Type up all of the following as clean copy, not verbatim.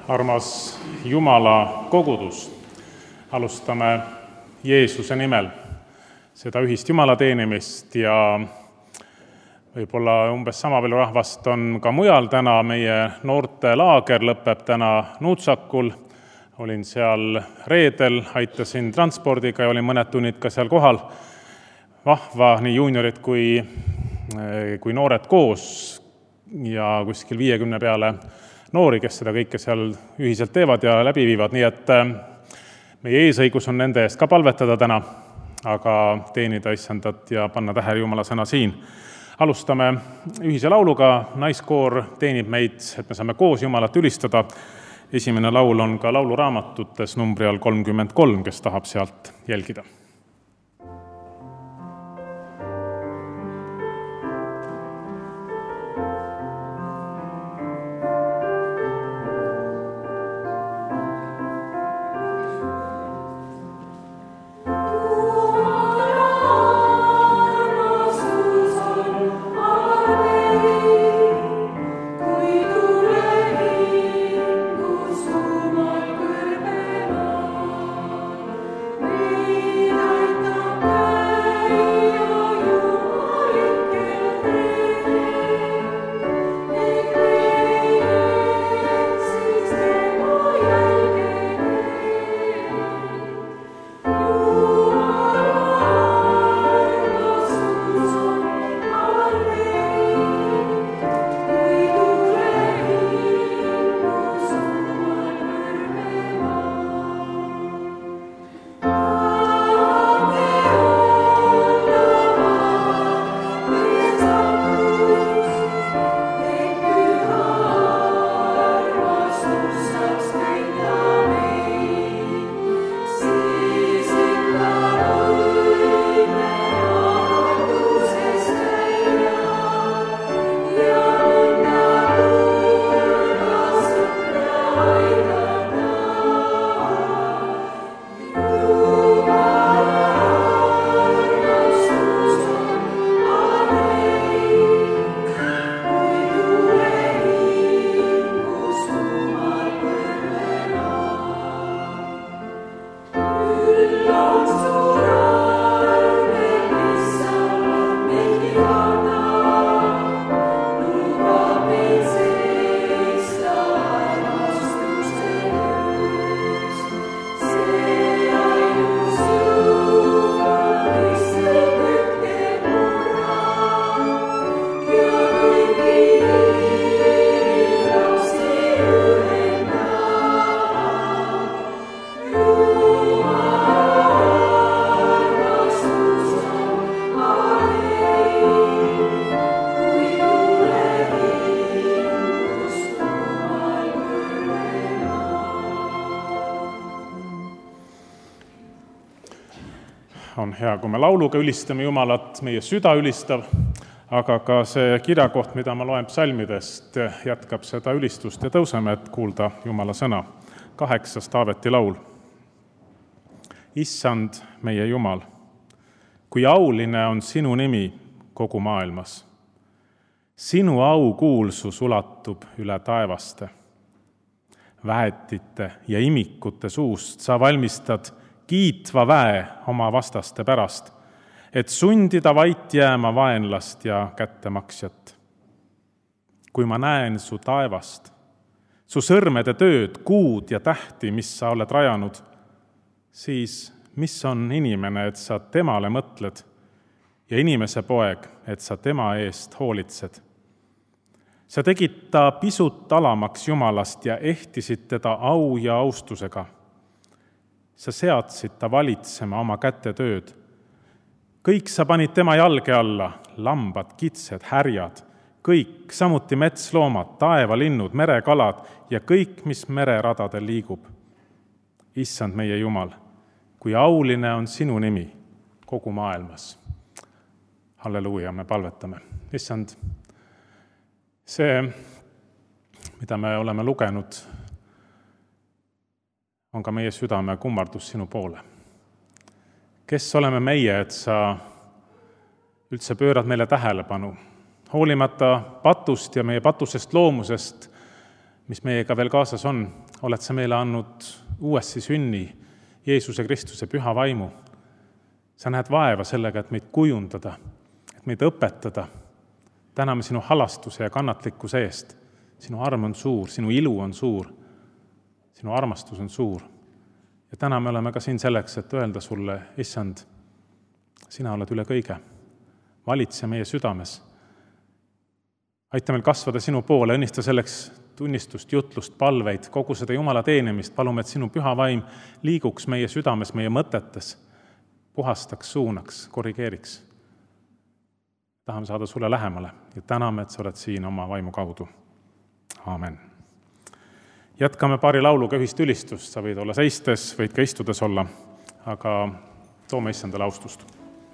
Armas Jumala kogudus, alustame Jeesuse nimel seda ühist Jumala teenimist ja võib-olla umbes sama palju rahvast on ka mujal täna. Meie noortelaager lõpeb täna Nuutsakul. Olin seal reedel, aitasin transpordiga ja olin mõned tunnid ka seal kohal. Vahva, nii juuniorid kui noored koos ja kuskil 50 peale noori, kes seda kõike seal ühiselt teevad ja läbi viivad. Nii et meie eesõigus on nende eest ka palvetada täna, aga teenida Issandat ja panna tähele Jumala sõna siin. Alustame ühise lauluga. Naiskoor teenib meid, et me saame koos Jumalat ülistada. Esimene laul on ka lauluraamatutes numbri all 33, kes tahab sealt jälgida. On hea, kui me lauluga ülistame Jumalat, meie süda ülistab, aga ka see kirjakoht, mida ma loen psalmidest, jätkab seda ülistust ja tõuseme, et kuulda Jumala sõna. 8. Taaveti laul. Issand, meie Jumal, kui auline on sinu nimi kogu maailmas. Sinu aukuulsus ulatub üle taevaste. Väetite ja imikute suust sa valmistad kiitva väe oma vastaste pärast, et sundida vait jääma vaenlast ja kättemaksjat. Kui ma näen su taevast, su sõrmede tööd, kuud ja tähti, mis sa oled rajanud, siis mis on inimene, et sa temale mõtled, ja inimese poeg, et sa tema eest hoolitsed. Sa tegid ta pisut alamaks Jumalast ja ehtisid teda au ja austusega. Sa seadsid ta valitsema oma käte tööd. Kõik sa panid tema jalge alla, lambad, kitsed, härjad, kõik, samuti metsloomad, taevalinnud, merekalad ja kõik, mis mereradadel liigub. Issand meie Jumal, kui auline on sinu nimi kogu maailmas. Halleluuja, me palvetame. Issand, see, mida me oleme lugenud, on ka meie südame kummardus sinu poole. Kes oleme meie, et sa üldse pöörad meile tähelepanu? Hoolimata patust ja meie patusest loomusest mis meiega veel kaasas on. Oled sa meile andnud uuesti sünni, Jeesuse Kristuse püha vaimu. Sa näed vaeva sellega, et meid kujundada, et meid õpetada. Täname sinu halastuse ja kannatlikkuse eest. Sinu arm on suur, sinu ilu on suur, sinu armastus on suur. Ja täna me oleme ka siin selleks, et öelda sulle, Issand, sina oled üle kõige. Valitse meie südames. Aita meil kasvada sinu poole, õnnista selleks tunnistust, jutlust, palveid, kogu seda Jumala teenimist. Palume, et sinu püha vaim liiguks meie südames, meie mõtetes, puhastaks, suunaks, korrigeeriks. Tahame saada sulle lähemale ja täname, et sa oled siin oma vaimu kaudu. Aamen. Jätkame paari lauluga ühist ülistust. Sa võid olla seistes, võid ka istudes olla, aga toome Issandale austust.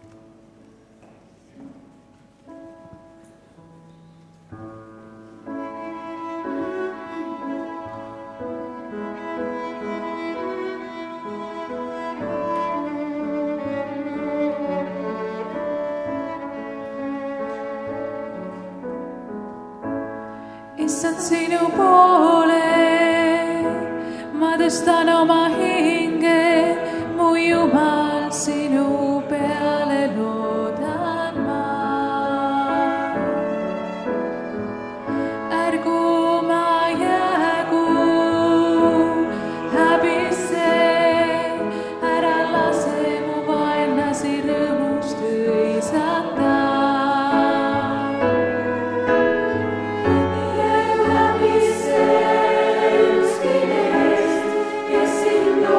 Issand, sinu poole ma tõstan oma hinge, mu Jumal, sinu peale loodan ma. Ärgu ma jäägu häbisse, ära lase mu vaenlasi rõõmust õisata. Ükski neist, kes sind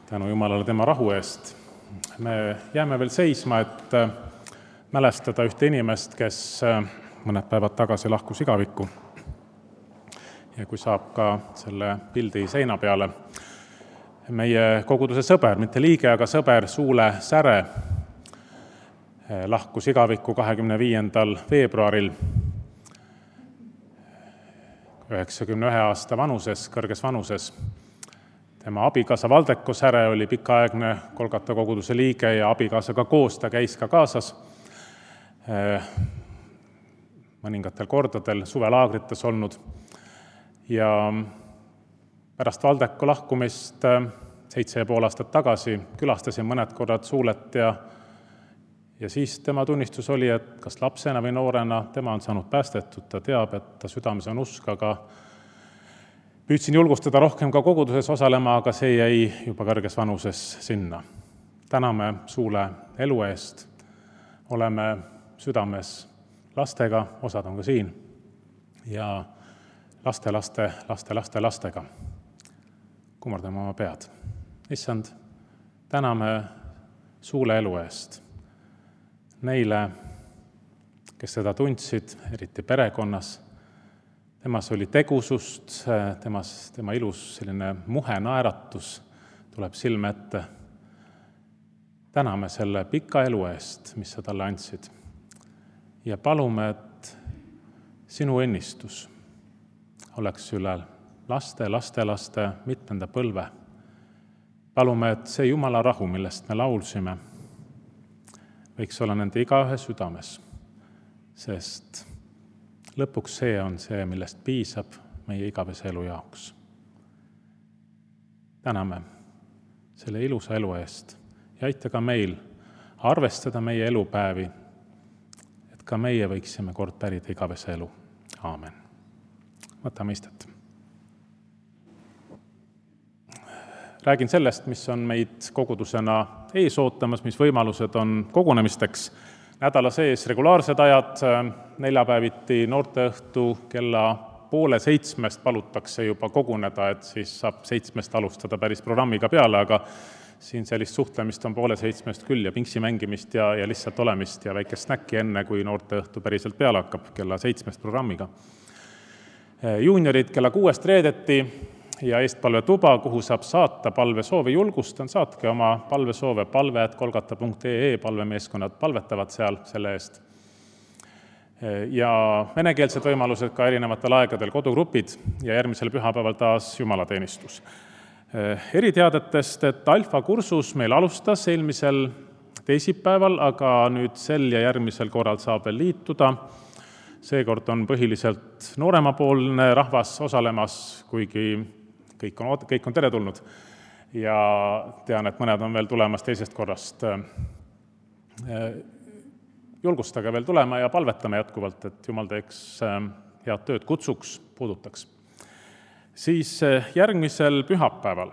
tänu Jumalale tema rahu eest. Me jääme veel seisma, et mälestada ühte inimest, kes mõned päevad tagasi lahkus igavikku. Ja kui saab ka selle pildi seina peale, meie koguduse sõber, mitte liige, aga sõber Suule Säre lahkus igavikku 25. veebruaril 91 aasta vanuses, kõrges vanuses. Tema abikaasa Valdeko Säre oli pikaaegne Kolgata koguduse liige ja abikaasaga koos ta käis ka kaasas mõningatel kordadel suvelaagrites olnud. Ja pärast Valdeko lahkumist 7,5 aastat tagasi külastasin mõned korrad Suulet ja siis tema tunnistus oli, et kas lapsena või noorena tema on saanud päästetud, ta teab, et ta südames on usk, aga püüdsin julgustada rohkem ka koguduses osalema, aga see jäi juba kõrges vanuses sinna. Täname Suule elu eest, oleme südames lastega, osad on ka siin, ja lastega. Kummardame oma pead. Issand, täname Suule elu eest. Neile, kes teda tundsid, eriti perekonnas, temas oli tegusust, tema ilus selline muhe naeratus tuleb silme ette. Täname selle pika elu eest, mis sa talle andsid. Ja palume, et sinu õnnistus oleks üle laste, mitmenda põlve. Palume, et see Jumala rahu, millest me laulsime, võiks olla nende igaühe südames, sest lõpuks see on see, millest piisab meie igavese elu jaoks. Täname selle ilusa elu eest ja aita ka meil arvestada meie elupäevi, et ka meie võiksime kord pärida igavese elu. Aamen. Võtame istet. Räägin sellest, mis on meid kogudusena ees ootamas, mis võimalused on kogunemisteks. Nädala sees regulaarsed ajad, neljapäeviti noorteõhtu kella 6:30 palutakse juba koguneda, et siis saab 7 alustada päris programmiga peale, aga siin sellist suhtlemist on 6:30 küll ja pingsi mängimist ja lihtsalt olemist ja väikest snäkki enne, kui noorteõhtu päriselt peale hakkab kella 7 programmiga. Juuniorid kella 6 reedeti ja eestpalvetuba, kuhu saab saata palvesoove. Julgustan, saatke oma palvesoove palve@kolgata.ee, palvemeeskonnad palvetavad seal selle eest. Ja venekeelsed võimalused ka erinevatel aegadel, kodugrupid ja järgmisel pühapäeval taas jumalateenistus. Eriteadetest, et Alfa kursus meil alustas eelmisel teisipäeval, aga nüüd sel ja järgmisel korral saab veel liituda. Seekord on põhiliselt nooremapoolne rahvas osalemas, kuigi kõik on teretulnud ja tean, et mõned on veel tulemas teisest korrast. Julgustage veel tulema ja palvetame jätkuvalt, et Jumal teeks head tööd, kutsuks, puudutaks. Siis järgmisel pühapäeval,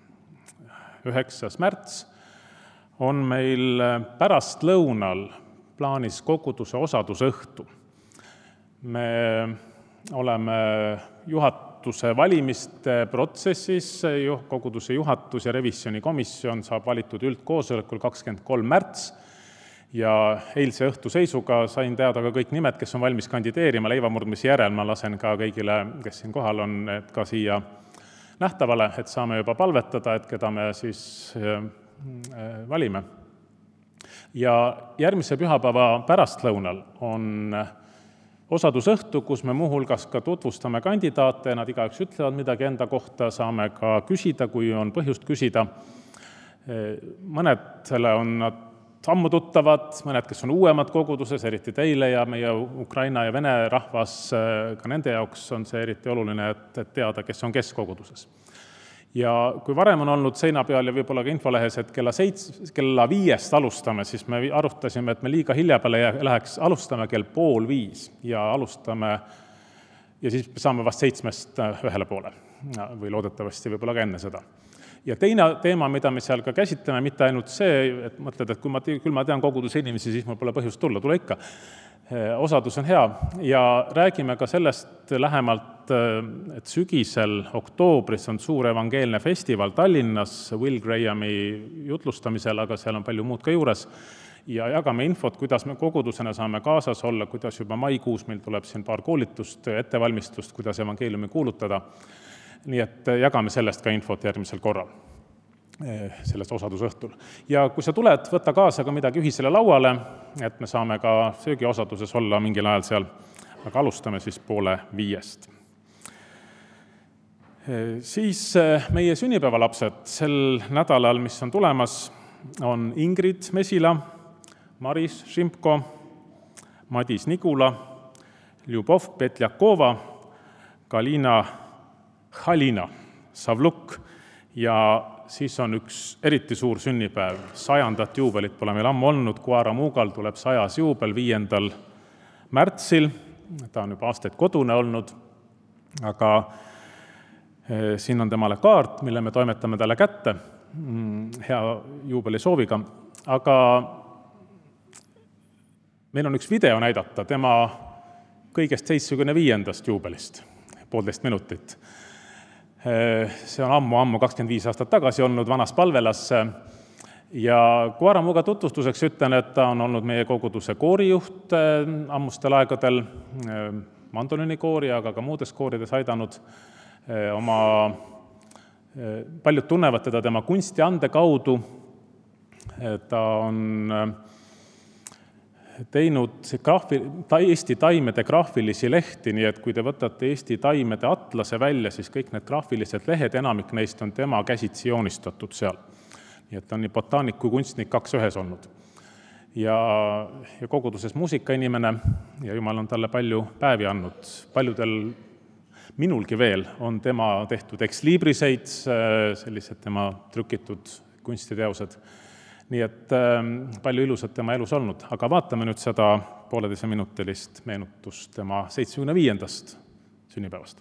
9. märts, on meil pärastlõunal plaanis koguduse osadusõhtu. Me oleme juhatuse valimiste protsessis, koguduse juhatus ja revisjonikomisjon saab valitud üldkoosolekul 23. märts ja eilse õhtu seisuga sain teada ka kõik nimed, kes on valmis kandideerima. Leivamurdmise järel ma lasen ka kõigile, kes siin kohal on, ka siia nähtavale, et saame juba palvetada, et keda me siis valime. Ja järgmise pühapäeva pärastlõunal on osadusõhtu, kus me muuhulgas ka tutvustame kandidaate, nad igaüks ütlevad midagi enda kohta, saame ka küsida, kui on põhjust küsida. Mõnedele on nad ammu tuttavad, mõned, kes on uuemad koguduses, eriti teile ja meie Ukraina ja Vene rahvas, ka nende jaoks on see eriti oluline, et teada, kes on kes koguduses. Ja kui varem on olnud seina peal ja võib-olla ka infolehes, et kella 5 alustame, siis me arutasime, et me liiga hilja peale läheks, alustame kell 4:30 ja alustame ja siis saame vast 7 ühele poole või loodetavasti võib-olla ka enne seda. Ja teine teema, mida me seal ka käsitleme, mitte ainult see, et mõtled, et kui ma tean koguduse inimesi, siis mul pole põhjust tulla, tule ikka. osadus on hea ja räägime ka sellest lähemalt, et sügisel oktoobris on suur evangeelne festival Tallinnas Will Grahami jutlustamisel, aga seal on palju muud ka juures. Ja jagame infot, kuidas me kogudusena saame kaasas olla, kuidas juba maikuus meil tuleb siin paar koolitust, ettevalmistust, kuidas evangeeliumi kuulutada. Nii et jagame sellest ka infot järgmisel korral, sellest osadusõhtul. Ja kui sa tuled, võtta kaasa ka midagi ühisele lauale, et me saame ka söögiosaduses olla mingil ajal seal, aga alustame siis 4:30. Siis meie sünnipäevalapsed sel nädalal, mis on tulemas, on Ingrid Mesila, Maris Šimpko, Madis Nigula, Ljubov Petljakova, Kalina Halina Savluk ja siis on üks eriti suur sünnipäev. 100. juubelit pole meil ammu olnud, Kuara Muugal tuleb 100. juubel 5. märtsil. Ta on juba aastaid kodune olnud, aga siin on temale kaart, mille me toimetame talle kätte hea juubeli sooviga. Aga meil on üks video näidata tema kõigest 75. juubelist, 1,5 minutit. See on ammu 25 aastat tagasi olnud vanas palvelas ja Kuara Muuga tutvustuseks ütlen, et ta on olnud meie koguduse koorijuht ammustel aegadel, mandolini-koori, aga ka muudes koorides aidanud paljud tunnevad teda tema kunstiande kaudu. Ta on teinud Eesti taimede graafilisi lehti, nii et kui te võtate Eesti taimede atlase välja, siis kõik need graafilised lehed, enamik neist on tema käsitsi joonistatud seal. Nii et ta on nii botaanik kui kunstnik 2 ühes olnud. Ja koguduses muusikainimene ja Jumal on talle palju päevi andnud. Paljudel, minulgi veel, on tema tehtud ex-libriseid, sellised tema trükitud kunstiteosed. Nii et palju ilusat tema elus olnud, aga vaatame nüüd seda 1,5-minutilist meenutust tema 75. sünnipäevast.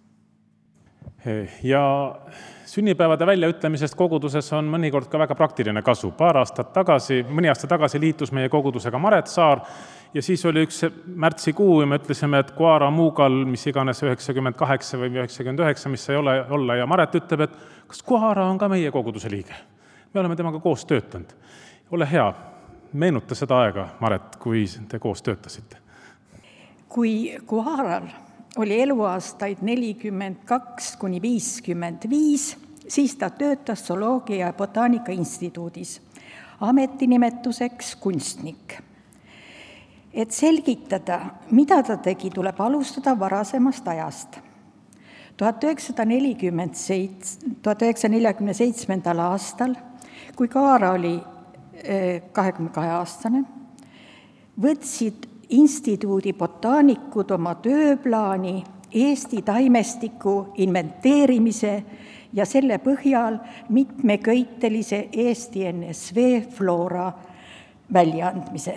Ja sünnipäevade väljaütlemisest koguduses on mõnikord ka väga praktiline kasu. Mõni aasta tagasi liitus meie kogudusega Maret Saar ja siis oli üks märtsikuu ja me ütlesime, et Kuara Muugal, mis iganes 98 või 99, mis sai olla ja Maret ütleb, et kas Kuara on ka meie koguduse liige? Me oleme temaga koos töötanud. Ole hea, meenuta seda aega, Maret, kui te koos töötasite. Kui Kuaral oli eluaastaid 42 kuni 55, siis ta töötas Zooloogia ja Botaanika instituudis, ametinimetuseks kunstnik. Et selgitada, mida ta tegi, tuleb alustada varasemast ajast. 1947. aastal, kui Kaara oli 22-aastane, võtsid instituudi botaanikud oma tööplaani Eesti taimestiku inventeerimise ja selle põhjal mitmeköitelise Eesti NSV floora väljaandmise.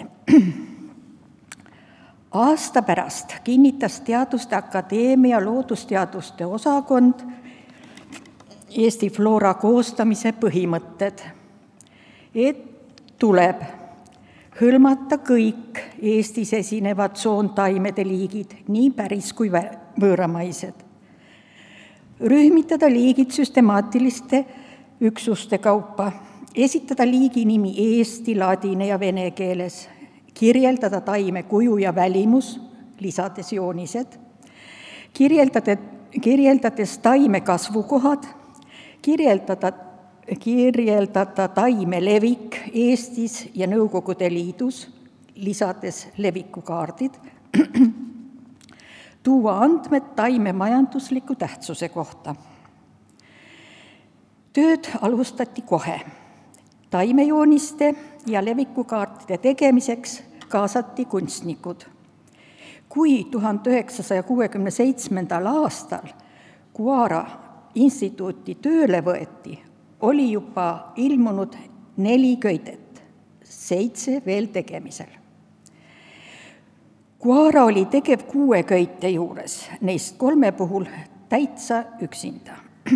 Aasta pärast kinnitas Teaduste Akadeemia loodusteaduste osakond Eesti floora koostamise põhimõtted, et tuleb hõlmata kõik Eestis esinevad soontaimede liigid, nii päris kui võõramaised. Rühmitada liigid süstemaatiliste üksuste kaupa, esitada liigi nimi eesti, ladine ja vene keeles, kirjeldada taime kuju ja välimus, lisades joonised, kirjeldades taime kasvukohad, kirjeldada taime levik Eestis ja Nõukogude Liidus, lisades levikukaardid, tuua andmed taime majandusliku tähtsuse kohta. Tööd alustati kohe. Taimejooniste ja levikukaartide tegemiseks kaasati kunstnikud. Kui 1967. aastal Kuara instituuti tööle võeti, oli juba ilmunud 4 köidet, 7 veel tegemisel. Kuara oli tegev 6 köite juures, neist 3 puhul täitsa üksinda.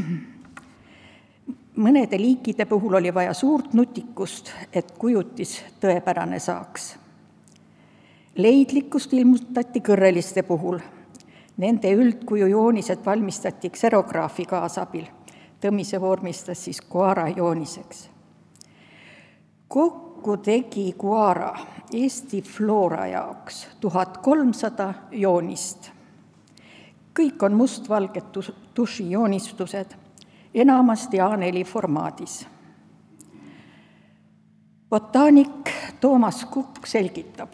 Mõnede liikide puhul oli vaja suurt nutikust, et kujutis tõepärane saaks. Leidlikkust ilmutati kõrreliste puhul. Nende üldkuju joonised valmistati kserograafi kaasabil. Tõmise vormistas siis Guara jooniseks. Kokku tegi Guara Eesti floora jaoks 1300 joonist. Kõik on mustvalged tušijoonistused, enamasti A4 formaadis. Botaanik Toomas Kukk selgitab.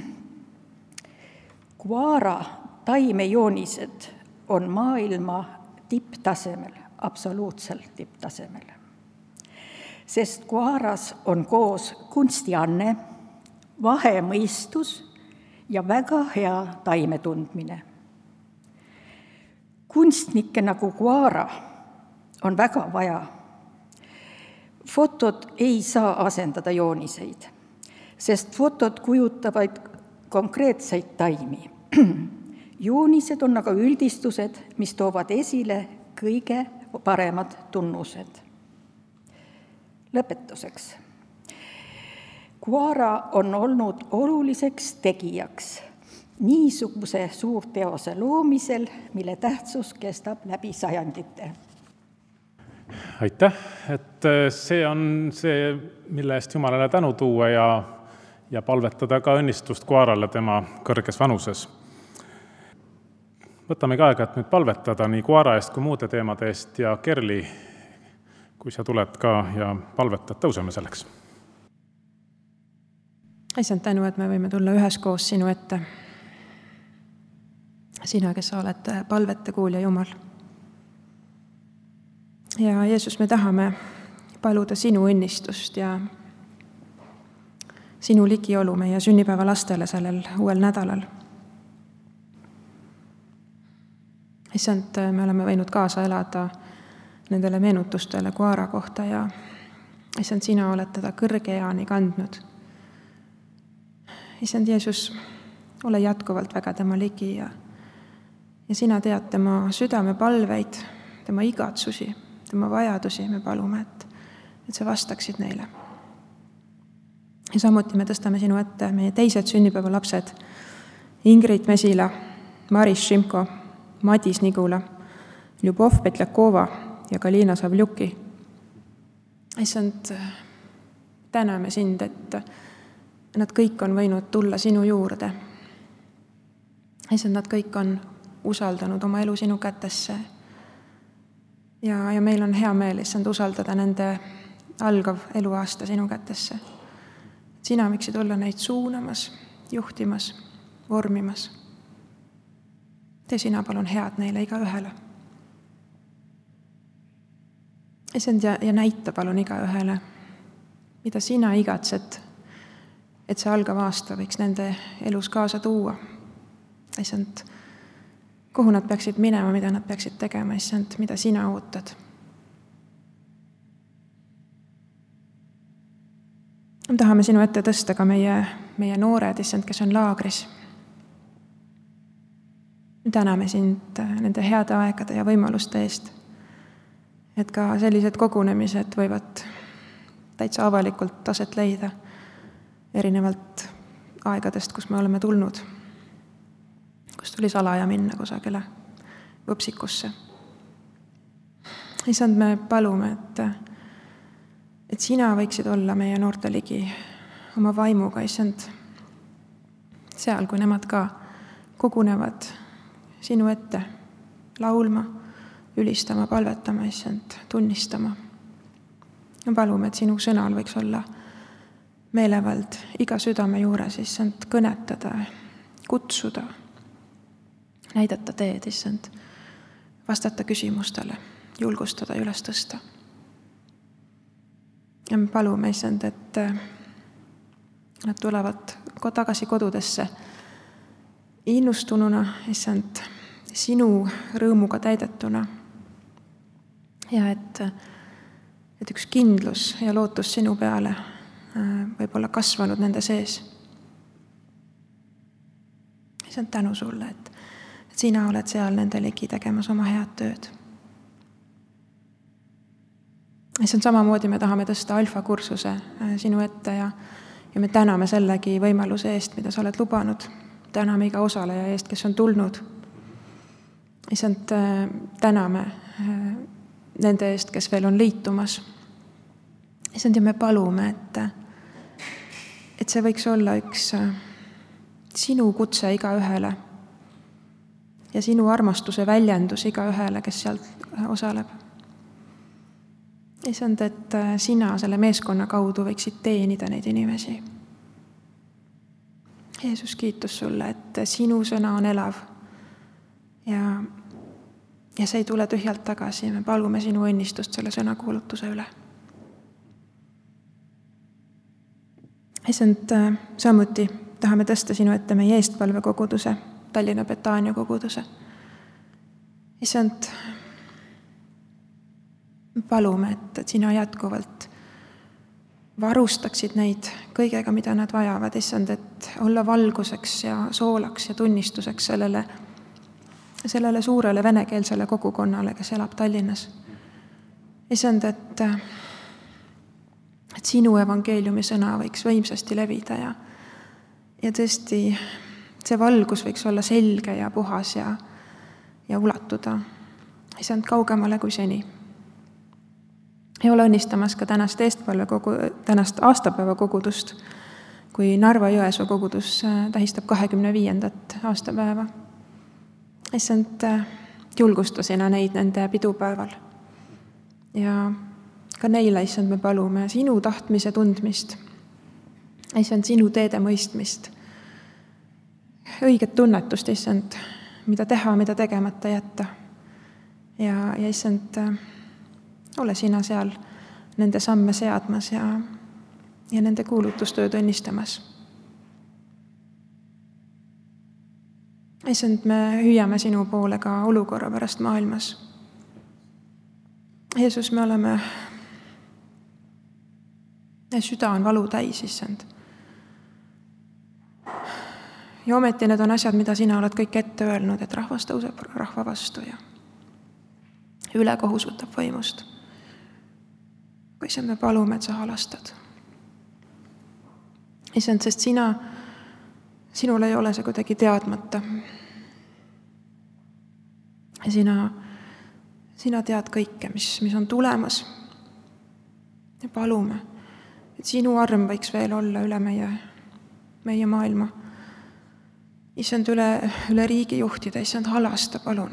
Guara taimejoonised on maailma tipptasemel, absoluutselt tipptasemel. Sest Guaras on koos kunstianne, vahemõistus ja väga hea taimetundmine. Kunstnikke nagu Guara on väga vaja. Fotod ei saa asendada jooniseid, sest fotod kujutavad konkreetseid taimi. Joonised on aga üldistused, mis toovad esile kõige paremad tunnused. Lõpetuseks. Guara on olnud oluliseks tegijaks niisuguse suurteose loomisel, mille tähtsus kestab läbi sajandite. Aitäh, et see on see, mille eest Jumalale tänu tuua ja palvetada ka õnnistust Guarale tema kõrges vanuses. Võtamegi aega, et nüüd palvetada nii Guara eest kui muude teemade eest ja Kerli, kui sa tuled ka ja palvetad, tõuseme selleks. Issand, tänu, et me võime tulla üheskoos sinu ette. Sina, kes sa oled palvete kuulja Jumal. Ja Jeesus, me tahame paluda sinu õnnistust ja sinu ligiolu meie sünnipäeva lastele sellel uuel nädalal. Issand, me oleme võinud kaasa elada nendele meenutustele Guara kohta ja issand, sina oled teda kõrge eani kandnud. Issand Jeesus, ole jätkuvalt väga tema ligi ja sina tead tema südame palveid, tema igatsusi, tema vajadusi, me palume, et sa vastaksid neile. Ja samuti me tõstame sinu ette meie teised sünnipäeva lapsed, Ingrid Mesila, Maris Šimko, Madis Nigula, Ljubov Petljakova ja Kalina Savljuki. Issand, täname sind, et nad kõik on võinud tulla sinu juurde. Issand, nad kõik on usaldanud oma elu sinu kätesse. Ja meil on hea meel, issand, usaldada nende algav eluaasta sinu kätesse. Sina võiksid olla neid suunamas, juhtimas, vormimas. Tee sina palun head neile iga ühele. Issand, ja näita palun iga ühele, mida sina igatsed, et see algav aasta võiks nende elus kaasa tuua. Issand, kuhu nad peaksid minema, mida nad peaksid tegema, issand, mida sina ootad. Me tahame sinu ette tõsta ka meie noored, issand, kes on laagris. Me täname sind nende heade aegade ja võimaluste eest, et ka sellised kogunemised võivad täitsa avalikult taset leida erinevalt aegadest, kus me oleme tulnud, kus tuli salaja minna kusagile võpsikusse. Issand, me palume, et sina võiksid olla meie noorte ligi oma vaimuga, issand, seal, kui nemad ka kogunevad sinu ette laulma, ülistama, palvetama, issand, tunnistama. Ja palume, et sinu sõnal võiks olla meelevald iga südame juures, issand, kõnetada, kutsuda, näidata teed, issand, vastata küsimustele, julgustada, üles tõsta. Ja me palume, issand, et nad tulevad tagasi kodudesse innustununa, issand, sinu rõõmuga täidetuna ja et üks kindlus ja lootus sinu peale võib olla kasvanud nende sees. Issand, tänu sulle, et sina oled seal nende ligi tegemas oma head tööd. Issand, samamoodi me tahame tõsta alfa kursuse sinu ette ja ja me täname sellegi võimaluse eest, mida sa oled lubanud. Täname iga osaleja eest, kes on tulnud. Issand, täname nende eest, kes veel on liitumas. Issand, ja me palume, et see võiks olla üks sinu kutse iga ühele ja sinu armastuse väljendus iga ühele, kes sealt osaleb. Issand, et sina selle meeskonna kaudu võiksid teenida neid inimesi. Jeesus, kiitus sulle, et sinu sõna on elav ja see ei tule tühjalt tagasi. Me palume sinu õnnistust selle sõnakuulutuse üle. Issand, samuti tahame tõsta sinu ette meie eestpalvekoguduse, Tallinna Betania koguduse. Issand, palume, et sina jätkuvalt varustaksid neid kõigega, mida nad vajavad. Issand, et olla valguseks ja soolaks ja tunnistuseks sellele suurele venekeelsele kogukonnale, kes elab Tallinnas. Issand, et sinu evangeeliumi sõna võiks võimsasti levida ja tõesti see valgus võiks olla selge ja puhas ja ulatuda. Issand, kaugemale kui seni. Ja ole õnnistamas ka tänast aastapäeva kogudust, kui Narva-Jõesuu kogudus tähistab 25. aastapäeva. Issand, julgusta sina neid nende pidupäeval. Ja ka neile, issand, me palume sinu tahtmise tundmist. Issand, sinu teede mõistmist. Õiget tunnetust, issand, mida teha, mida tegemata jätta. Ja issand, ole sina seal nende samme seadmas ja nende kuulutustööd õnnistamas. Issand, me hüüame sinu poole ka olukorra pärast maailmas. Jeesus, me oleme, süda on valu täis, issand. Ja ometi need on asjad, mida sina oled kõik ette öelnud, et rahvas tõuseb rahva vastu ja ülekohus võtab võimust. Issand, me palume, et sa halastad. Issand, sest sinul ei ole see kuidagi teadmata. Ja sina tead kõike, mis on tulemas. Ja palume, et sinu arm võiks veel olla üle meie maailma. Issand, üle riigi juhtida, issand, halasta, palun.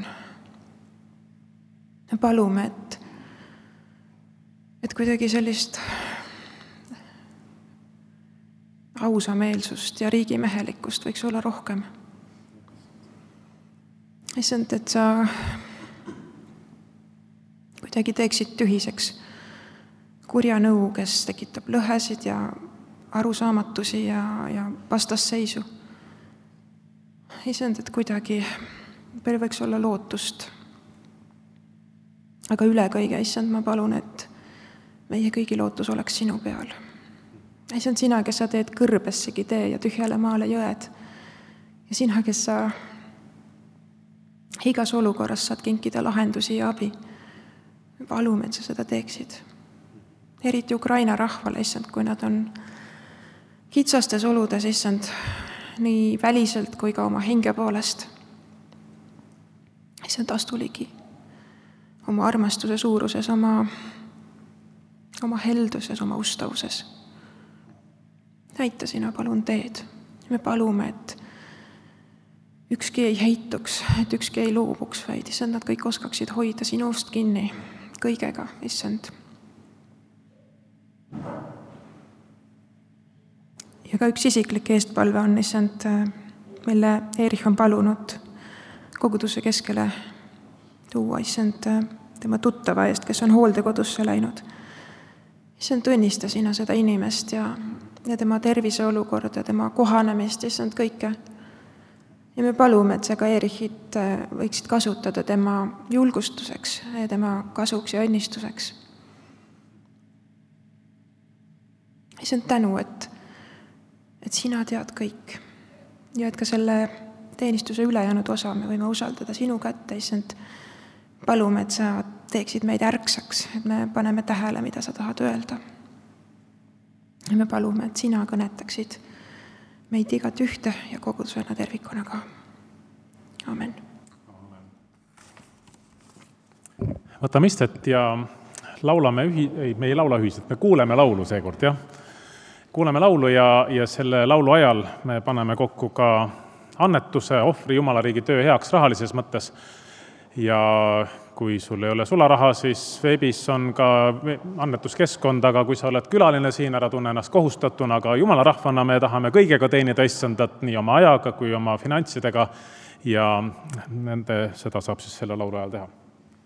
Ja palume, et kuidagi sellist ausameelsust ja riigimehelikkust võiks olla rohkem. Issand, et sa kuidagi teeksid tühiseks kurja nõu, kes tekitab lõhesid ja arusaamatusi ja vastasseisu. Issand, et kuidagi meil võiks olla lootust. Aga üle kõige, issand, ma palun, et meie kõigi lootus oleks sinu peal. Issand, sina, kes sa teed kõrbessegi tee ja tühjale maale jõed. Ja sina, kes sa igas olukorras saad kinkida lahendusi ja abi. Palume, et sa seda teeksid. Eriti Ukraina rahvale, issand, kui nad on kitsastes oludes, issand, nii väliselt kui ka oma hinge poolest. Issand, astu ligi oma armastuse suuruses, oma helduses, oma ustavuses. Näita sina, palun, teed. Me palume, et ükski ei heituks, et ükski ei loobuks, vaid issand, nad kõik oskaksid hoida sinust kinni kõigega, issand. Ja ka üks isiklik eestpalve on, issand, mille Erich on palunud koguduse keskele tuua, issand, tema tuttava eest, kes on hooldekodusse läinud. Issand, tunnista sina seda inimest ja tema terviseolukorda, tema kohanemist, issand, kõike. Ja me palume, et sa ka Erichit võiksid kasutada tema julgustuseks ja tema kasuks ja õnnistuseks. Issand, tänu, et sina tead kõik ja et ka selle teenistuse ülejäänud osa me võime usaldada sinu kätte, issand. Palume, et sa teeksid meid ärksaks, et me paneme tähele, mida sa tahad öelda. ja me palume, et sina kõnetaksid meid igat ühte ja kogudusena tervikuna ka. Amen. Võtame istet ja laulame me ei laula ühiselt, me kuuleme laulu seekord, jah. Kuuleme laulu ja selle laulu ajal me paneme kokku ka annetuse, ohvri Jumala riigi töö heaks rahalises mõttes. Ja kui sul ei ole sularaha, siis veebis on ka annetuskeskkond, aga kui sa oled külaline siin, ära tunne ennast kohustatuna, aga Jumala rahvana me tahame kõigega teenida issandat nii oma ajaga kui oma finantsidega ja seda saab siis selle laulu ajal teha.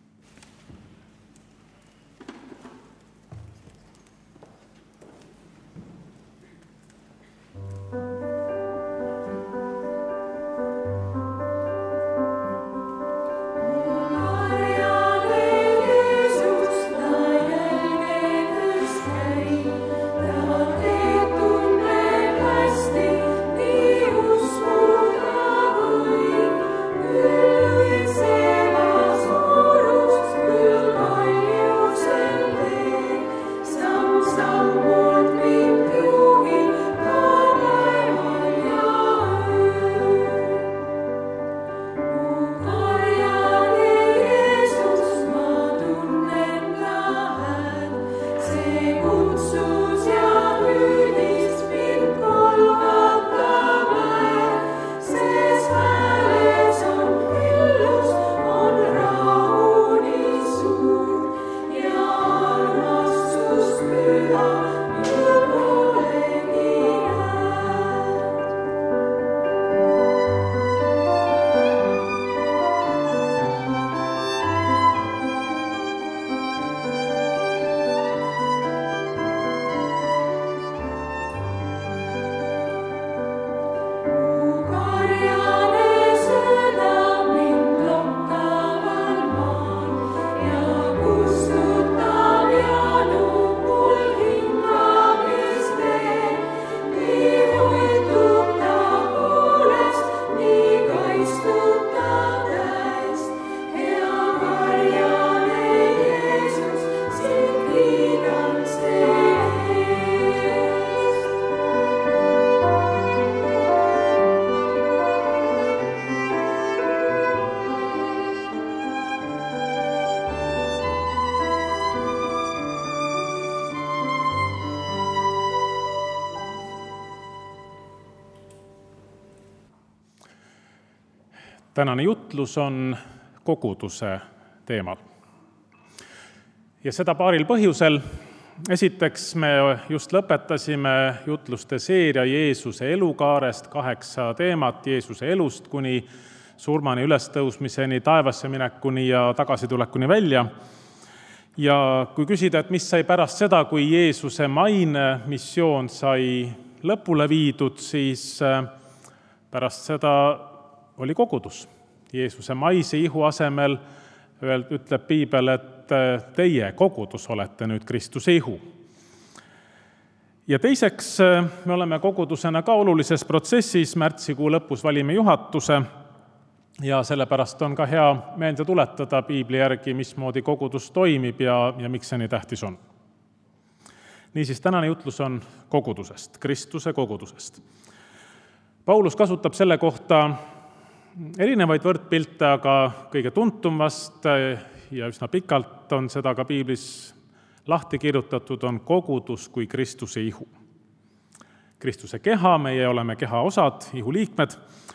Tänane jutlus on koguduse teemal. Ja seda paaril põhjusel. Esiteks me just lõpetasime jutluste seeria Jeesuse elukaarest 8 teemat Jeesuse elust kuni surmani, ülestõusmiseni, taevasse minekuni ja tagasitulekuni välja. Ja kui küsida, et mis sai pärast seda, kui Jeesuse maine missioon sai lõpule viidud, siis pärast seda oli kogudus. Jeesuse maise ihu asemel ütleb Piibel, et teie kogudus olete nüüd Kristuse ihu. Ja teiseks me oleme kogudusena ka olulises protsessis, märtsikuu lõpus valime juhatuse ja sellepärast on ka hea meelde tuletada Piibli järgi, mismoodi kogudus toimib ja miks see nii tähtis on. Niisiis, tänane jutlus on kogudusest, Kristuse kogudusest. Paulus kasutab selle kohta erinevaid võrdpilte, aga kõige tuntum vast ja üsna pikalt on seda ka Piiblis lahti kirjutatud, on kogudus kui Kristuse ihu. Kristuse keha, meie oleme keha osad, ihu liikmed,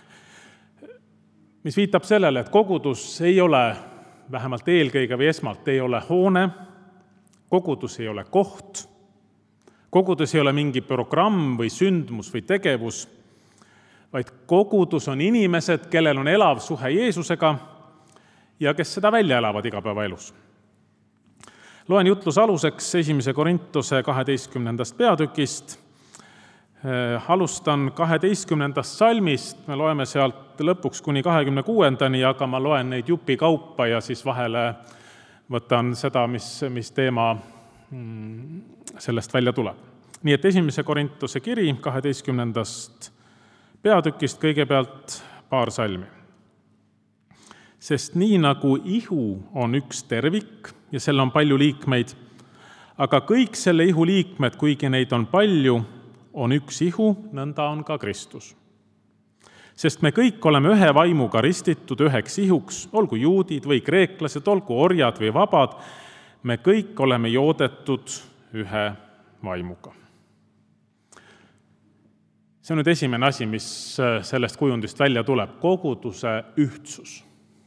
mis viitab sellele, et kogudus ei ole, vähemalt eelkõige või esmalt, ei ole hoone, kogudus ei ole koht, kogudus ei ole mingi programm või sündmus või tegevus, vaid kogudus on inimesed, kellel on elav suhe Jeesusega ja kes seda välja elavad igapäevaelus. Loen jutluse aluseks 1. Korintuse 12. peatükist. Alustan 12. salmist, me loeme sealt lõpuks kuni 26. aga ma loen neid jupi kaupa ja siis vahele võtan seda, mis teema sellest välja tuleb. Nii et 1. Korintuse kiri 12. peatükist kõigepealt paar salmi. Sest nii nagu ihu on üks tervik ja sel on palju liikmeid, Aga kõik selle ihu liikmed, kuigi neid on palju, on üks ihu, nõnda on ka Kristus. Sest me kõik oleme ühe vaimuga ristitud üheks ihuks, olgu juudid või kreeklased, olgu orjad või vabad, me kõik oleme joodetud ühe vaimuga. See on nüüd esimene asi, mis sellest kujundist välja tuleb, koguduse ühtsus.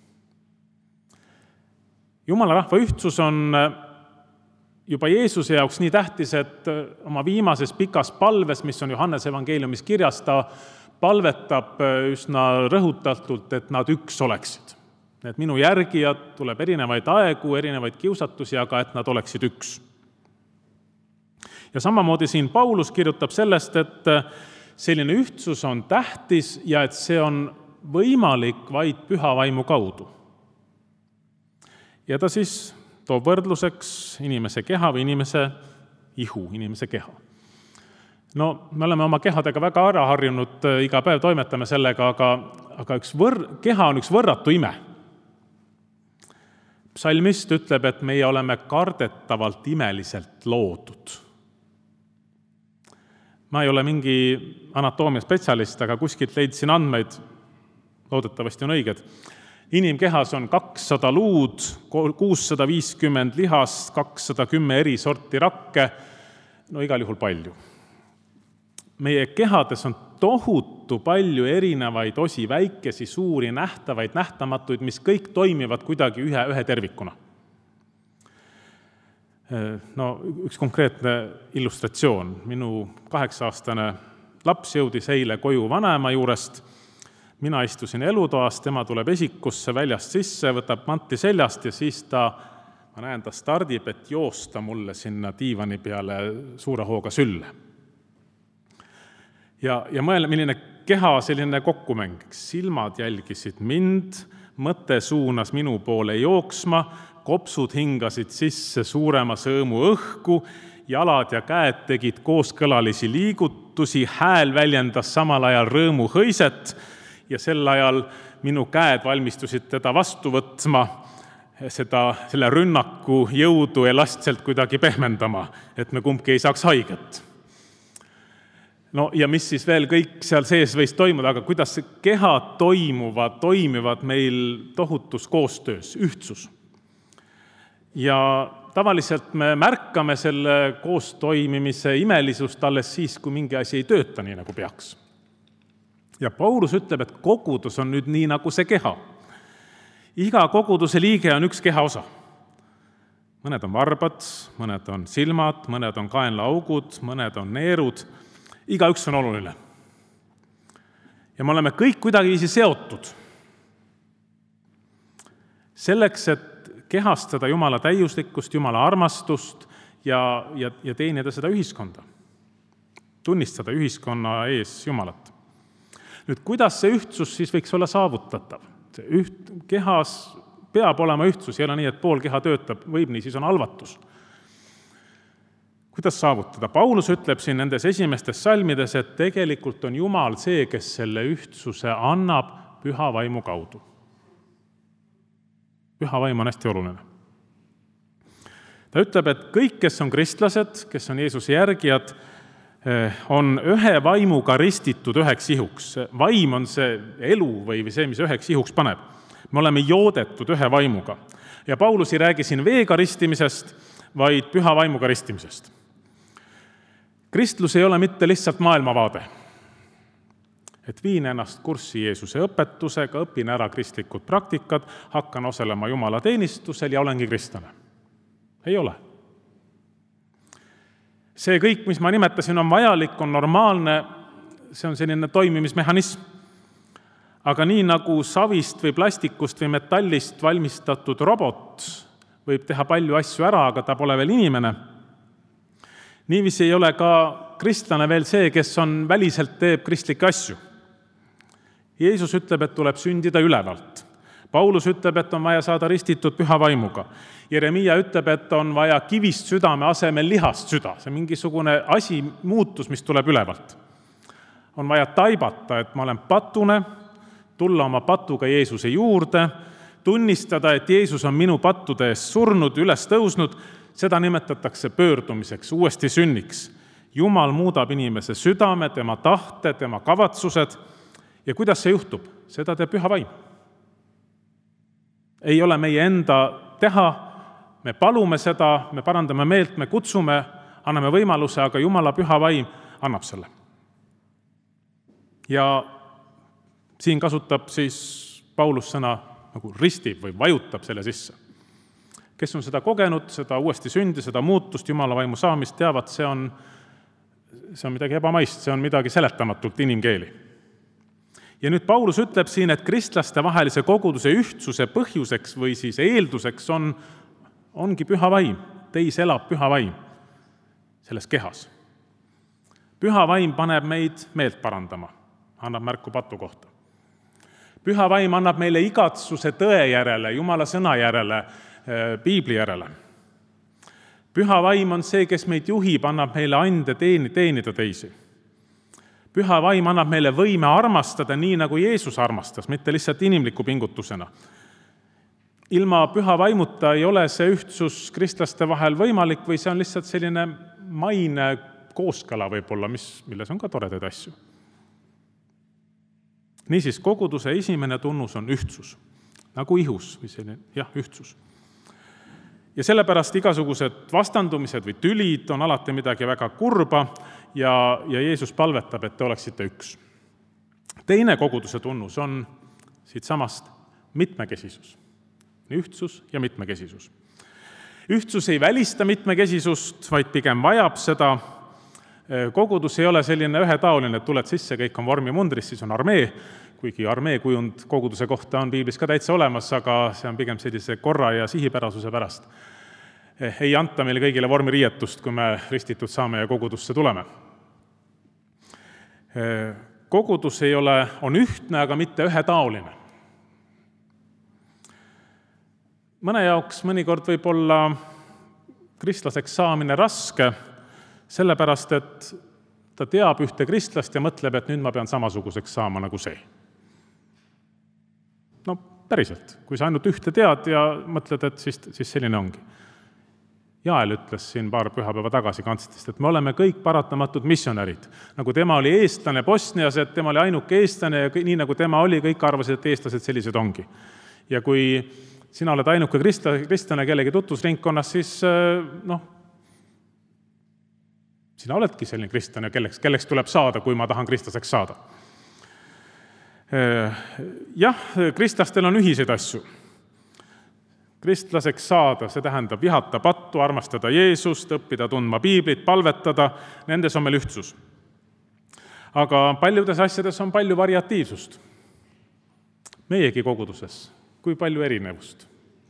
Jumala rahva ühtsus on juba Jeesuse jaoks nii tähtis, et oma viimases pikas palves, mis on Johannese evangeeliumis kirjas, ta palvetab üsna rõhutatult, et nad üks oleksid. Et minu järgijad tuleb erinevaid aegu, erinevaid kiusatusi, aga et nad oleksid üks. Ja samamoodi siin Paulus kirjutab sellest, et selline ühtsus on tähtis ja et see on võimalik vaid püha vaimu kaudu. Ja ta siis toob võrdluseks inimese keha või inimese ihu, inimese keha. No, me oleme oma kehadega väga ära harjunud, iga päev toimetame sellega, aga keha on üks võrratu ime. Psalmist ütleb, et meie oleme kardetavalt imeliselt loodud. Ma ei ole mingi anatoomia spetsialist, aga kuskilt leidsin andmeid, loodetavasti on õiged. Inimkehas on 200 luud, 650 lihast, 210 eri sorti rakke, no igal juhul palju. Meie kehades on tohutu palju erinevaid osi, väikesi, suuri, nähtavaid, nähtamatuid, mis kõik toimivad kuidagi ühe tervikuna. No, üks konkreetne illustratsioon. Minu 8-aastane laps jõudis eile koju vanema juurest. Mina istusin elutoas, tema tuleb esikusse väljast sisse, võtab manti seljast ja siis ma näen, ta stardib, et joosta mulle sinna diivani peale suure hooga sülle. Ja milline keha, selline kokkumäng. Silmad jälgisid mind, mõte suunas minu poole jooksma, kopsud hingasid sisse suurema sõõmu õhku, jalad ja käed tegid kooskõlalisi liigutusi, hääl väljendas samal ajal rõõmu hõiset ja sel ajal minu käed valmistusid teda vastu võtma, selle rünnaku jõudu elastselt kuidagi pehmendama, et me kumbki ei saaks haiget. No ja mis siis veel kõik seal sees võis toimuda, aga kuidas see kehad toimivad meil tohutus koostöös, ühtsus. Ja tavaliselt me märkame selle koostoimimise imelisust alles siis, kui mingi asi ei tööta nii, nagu peaks. Ja Paulus ütleb, et kogudus on nüüd nii, nagu see keha. Iga koguduse liige on üks keha osa. Mõned on varbad, mõned on silmad, mõned on kaenlaaugud, mõned on neerud. Igaüks on oluline. Ja me oleme kõik kuidagiviisi seotud. Selleks, et kehastada Jumala täiuslikkust, Jumala armastust ja teenida seda ühiskonda. Tunnistada ühiskonna ees Jumalat. Nüüd, kuidas see ühtsus siis võiks olla saavutatav? Kehas peab olema ühtsus, ei ole nii, et pool keha töötab, võib nii, siis on halvatus. Kuidas saavutada? Paulus ütleb siin nendes esimestes salmides, et tegelikult on Jumal see, kes selle ühtsuse annab püha vaimu kaudu. Püha vaim on hästi oluline. Ta ütleb, et kõik, kes on kristlased, kes on Jeesuse järgijad, on ühe vaimuga ristitud üheks ihuks. Vaim on see elu või see, mis üheks ihuks paneb. Me oleme joodetud ühe vaimuga. Ja Paulus ei räägi siin veega ristimisest, vaid püha vaimuga ristimisest. Kristlus ei ole mitte lihtsalt maailmavaade. Et viin ennast kurssi Jeesuse õpetusega, õpin ära kristlikud praktikad, hakkan osalema Jumala teenistusel ja olengi kristlane. Ei ole. See kõik, mis ma nimetasin, on vajalik, on normaalne, see on selline toimimismehhanism. Aga nii nagu savist või plastikust või metallist valmistatud robot võib teha palju asju ära, aga ta pole veel inimene, niiviisi ei ole ka kristlane veel see, kes on väliselt teeb kristlikke asju. Jeesus ütleb, et tuleb sündida ülevalt. Paulus ütleb, et on vaja saada ristitud püha vaimuga. Jeremia ütleb, et on vaja kivist südame asemel lihast süda. See on mingisugune asi, muutus, mis tuleb ülevalt. On vaja taibata, et ma olen patune, tulla oma patuga Jeesuse juurde, tunnistada, et Jeesus on minu pattude eest surnud, üles tõusnud, seda nimetatakse pöördumiseks, uuesti sünniks. Jumal muudab inimese südame, tema tahte, tema kavatsused ja kuidas see juhtub? Seda teeb Püha Vaim. Ei ole meie enda teha, me palume seda, me parandame meelt, me kutsume, anname võimaluse, aga Jumala Püha Vaim annab selle. Ja siin kasutab siis Paulus sõna nagu ristib või vajutab selle sisse. Kes on seda kogenud, seda uuesti sündi, seda muutust, Jumala vaimu saamist, teavad, see on midagi ebamaist, see on midagi seletamatult inimkeeli. Ja nüüd Paulus ütleb siin, et kristlaste vahelise koguduse ühtsuse põhjuseks või siis eelduseks ongi Püha Vaim. Teis elab Püha Vaim selles kehas. Püha Vaim paneb meid meelt parandama, annab märku patu kohta. Püha Vaim annab meile igatsuse tõe järele, Jumala sõna järele, Piibli järele. Püha Vaim on see, kes meid juhib, annab meile ande teenida teisi. Püha Vaim annab meile võime armastada nii, nagu Jeesus armastas, mitte lihtsalt inimliku pingutusena. Ilma Püha Vaimuta ei ole see ühtsus kristlaste vahel võimalik või see on lihtsalt selline maine kooskõla võib-olla, milles on ka toredaid asju. Niisiis, koguduse esimene tunnus on ühtsus, nagu ihus või selline, ühtsus. Ja sellepärast igasugused vastandumised või tülid on alati midagi väga kurba ja Jeesus palvetab, et te oleksite üks. Teine koguduse tunnus on siit samast mitmekesisus. Ühtsus ja mitmekesisus. Ühtsus ei välista mitmekesisust, vaid pigem vajab seda. Kogudus ei ole selline ühetaoline, et tuled sisse, kõik on vormimundris, siis on armee, kuigi armee kujund koguduse kohta on Piiblis ka täitsa olemas, aga see on pigem sellise korra ja sihipärasuse pärast. Ei anta meile kõigile vormiriietust, kui me ristitud saame ja kogudusse tuleme. Kogudus on ühtne, aga mitte ühetaoline. Mõne jaoks mõnikord võib olla kristlaseks saamine raske, sellepärast, et ta teab ühte kristlast ja mõtleb, et nüüd ma pean samasuguseks saama nagu see. No päriselt, kui sa ainult ühte tead ja mõtled, et siis selline ongi. Jael ütles siin paar pühapäeva tagasi kantstest, et me oleme kõik paratamatud missionärid. Nagu tema oli eestlane Bosnias, et tema oli ainuke eestlane ja nii nagu tema oli, kõik arvasid, et eestlased sellised ongi. Ja kui sina oled ainuke kristlane kellegi tutvusringkonnas, siis sina oledki selline kristlane, kelleks tuleb saada, kui ma tahan kristlaseks saada. Kristlastel on ühiseid asju. Kristlaseks saada, see tähendab vihata pattu, armastada Jeesust, õppida tundma Piiblit, palvetada, nendes on meil ühtsus. Aga paljudes asjades on palju variatiivsust. Meiegi koguduses, kui palju erinevust.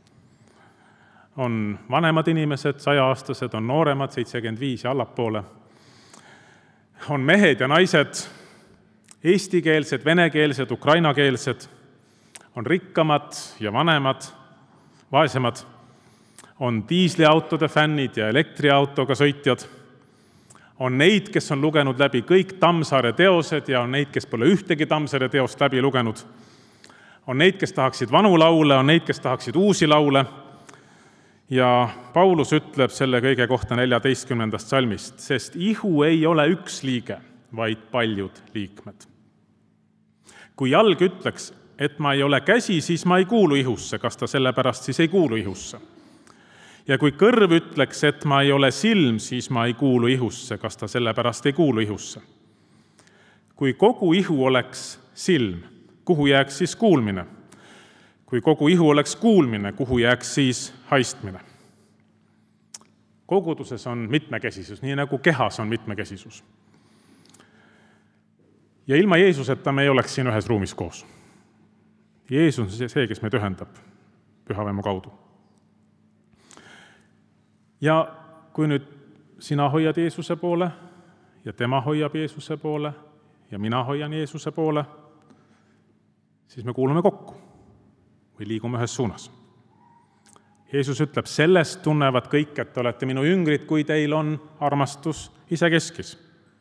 On vanemad inimesed, 100-aastased, on nooremad, 75 ja allapoole. On mehed ja naised, eestikeelsed, venekeelsed, ukrainakeelsed, on rikkamad ja vanemad, vaesemad, on diisliautode fännid ja elektriautoga sõitjad, on neid, kes on lugenud läbi kõik Tammsaare teosed ja on neid, kes pole ühtegi Tammsaare teost läbi lugenud, on neid, kes tahaksid vanu laule, on neid, kes tahaksid uusi laule. Ja Paulus ütleb selle kõige kohta 14. salmist, sest ihu ei ole üks liige, vaid paljud liikmed. Kui jalg ütleks, et ma ei ole käsi, siis ma ei kuulu ihusse, kas ta sellepärast siis ei kuulu ihusse. Ja kui kõrv ütleks, et ma ei ole silm, siis ma ei kuulu ihusse, kas ta sellepärast ei kuulu ihusse. Kui kogu ihu oleks silm, kuhu jääks siis kuulmine? Kui kogu ihu oleks kuulmine, kuhu jääks siis haistmine? Koguduses on mitmekesisus, nii nagu kehas on mitmekesisus. Ja ilma Jeesuseta me ei oleks siin ühes ruumis koos. Jeesus on see, kes meid ühendab Püha Vaimu kaudu. Ja kui nüüd sina hoiad Jeesuse poole ja tema hoiab Jeesuse poole ja mina hoian Jeesuse poole, siis me kuulume kokku või liigume ühes suunas. Jeesus ütleb, sellest tunnevad kõik, et olete minu jüngrid, kui teil on armastus isekeskis.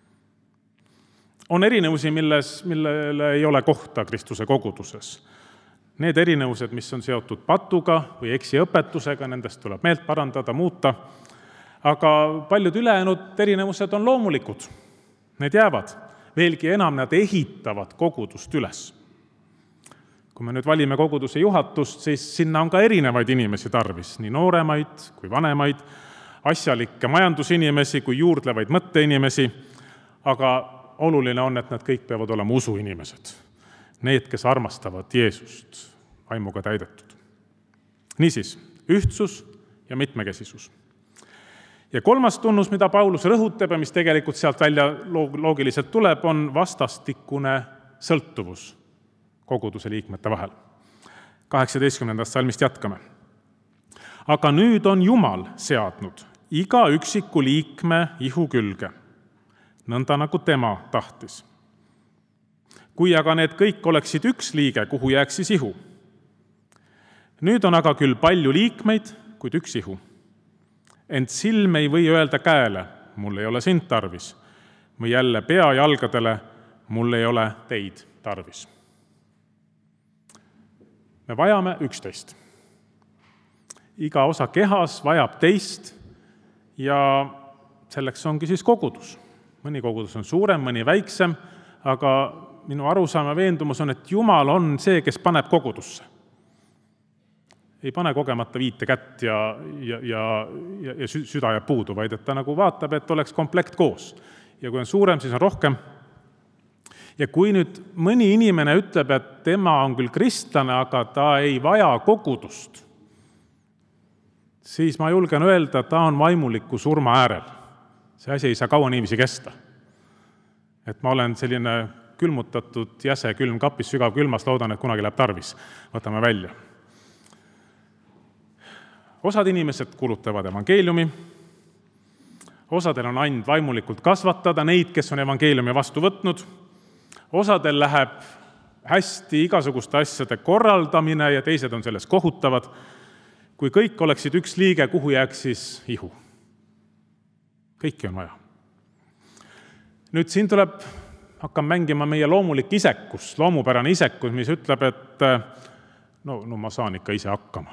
On erinevusi, millele ei ole kohta Kristuse koguduses. Need erinevused, mis on seotud patuga või eksiõpetusega, nendest tuleb meelt parandada, muuta, Aga paljud ülejäänud erinevused on loomulikud. Need jäävad. Veelgi enam, nad ehitavad kogudust üles. Kui me nüüd valime koguduse juhatust, siis sinna on ka erinevaid inimesi tarvis, nii nooremaid kui vanemaid, asjalikke majandusinimesi kui juurdlevaid mõtteinimesi, aga oluline on, et nad kõik peavad olema usuinimesed. Need, kes armastavad Jeesust, vaimuga täidetud. Niisiis, ühtsus ja mitmekesisus. Ja kolmas tunnus, mida Paulus rõhutab ja mis tegelikult sealt välja loogiliselt tuleb, on vastastikune sõltuvus koguduse liikmete vahel. 18. salmist jätkame. Aga nüüd on Jumal seadnud iga üksiku liikme ihu külge, nõnda nagu tema tahtis. Kui aga need kõik oleksid üks liige, kuhu jääks siis ihu? Nüüd on aga küll palju liikmeid, kuid üks ihu. Ent silm ei või öelda käele, mul ei ole sind tarvis, või jälle pea jalgadele, mul ei ole teid tarvis. Me vajame üksteist. Iga osa kehas vajab teist ja selleks ongi siis kogudus. Mõni kogudus on suurem, mõni väiksem, aga minu arusaam ja veendumus on, et Jumal on see, kes paneb kogudusse. Ei pane kogemata viite kätt ja süda jääb puudu, vaid et ta nagu vaatab, et oleks komplekt koos. Ja kui on suurem, siis on rohkem. Ja kui nüüd mõni inimene ütleb, et tema on küll kristlane, aga ta ei vaja kogudust, siis ma julgen öelda, et ta on vaimuliku surma äärel. See asi ei saa kaua niiviisi kesta. Et ma olen selline külmutatud jäse külmkapis, sügav külmas, loodan, et kunagi läheb tarvis. Võtame välja. Osad inimesed kulutavad evangeeliumi, osadel on and vaimulikult kasvatada neid, kes on evangeeliumi vastu võtnud, osadel läheb hästi igasuguste asjade korraldamine ja teised on selles kohutavad. Kui kõik oleksid üks liige, kuhu jääks siis ihu? Kõiki on vaja. Nüüd siin hakkab mängima meie loomulik isekus, loomupärane isekus, mis ütleb, et no ma saan ikka ise hakkama.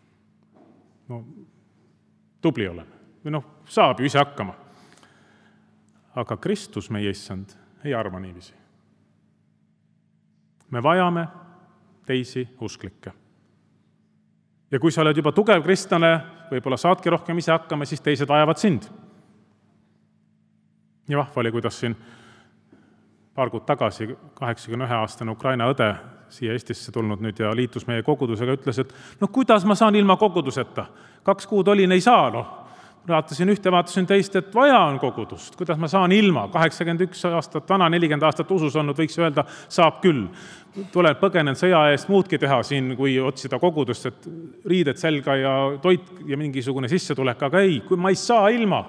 Tubli olen. Või saab ju ise hakkama. Aga Kristus, meie issand, ei arva niiviisi. Me vajame teisi usklikke. Ja kui sa oled juba tugev kristlane, võib-olla saadki rohkem ise hakkama, siis teised vajavad sind. Ja vahva oli, kuidas siin paar kuud tagasi 81-aastane Ukraina õde siia Eestisse tulnud nüüd ja liitus meie kogudusega, ütles, et kuidas ma saan ilma koguduseta? 2 kuud olin, ei saa, Vaatasin ühte, vaatasin teist, et vaja on kogudust. Kuidas ma saan ilma? 81 aastat vana, 40 aastat usus olnud, võiks öelda, saab küll. Tulen põgenen sõja eest muudki teha siin, kui otsida kogudust, et riided selga ja toit ja mingisugune sissetulek, aga ei, kui ma ei saa ilma.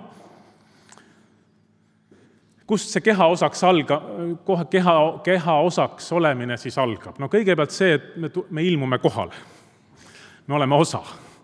Kust see keha osaks olemine siis algab? Kõigepealt see, et me ilmume kohale. Me oleme osa.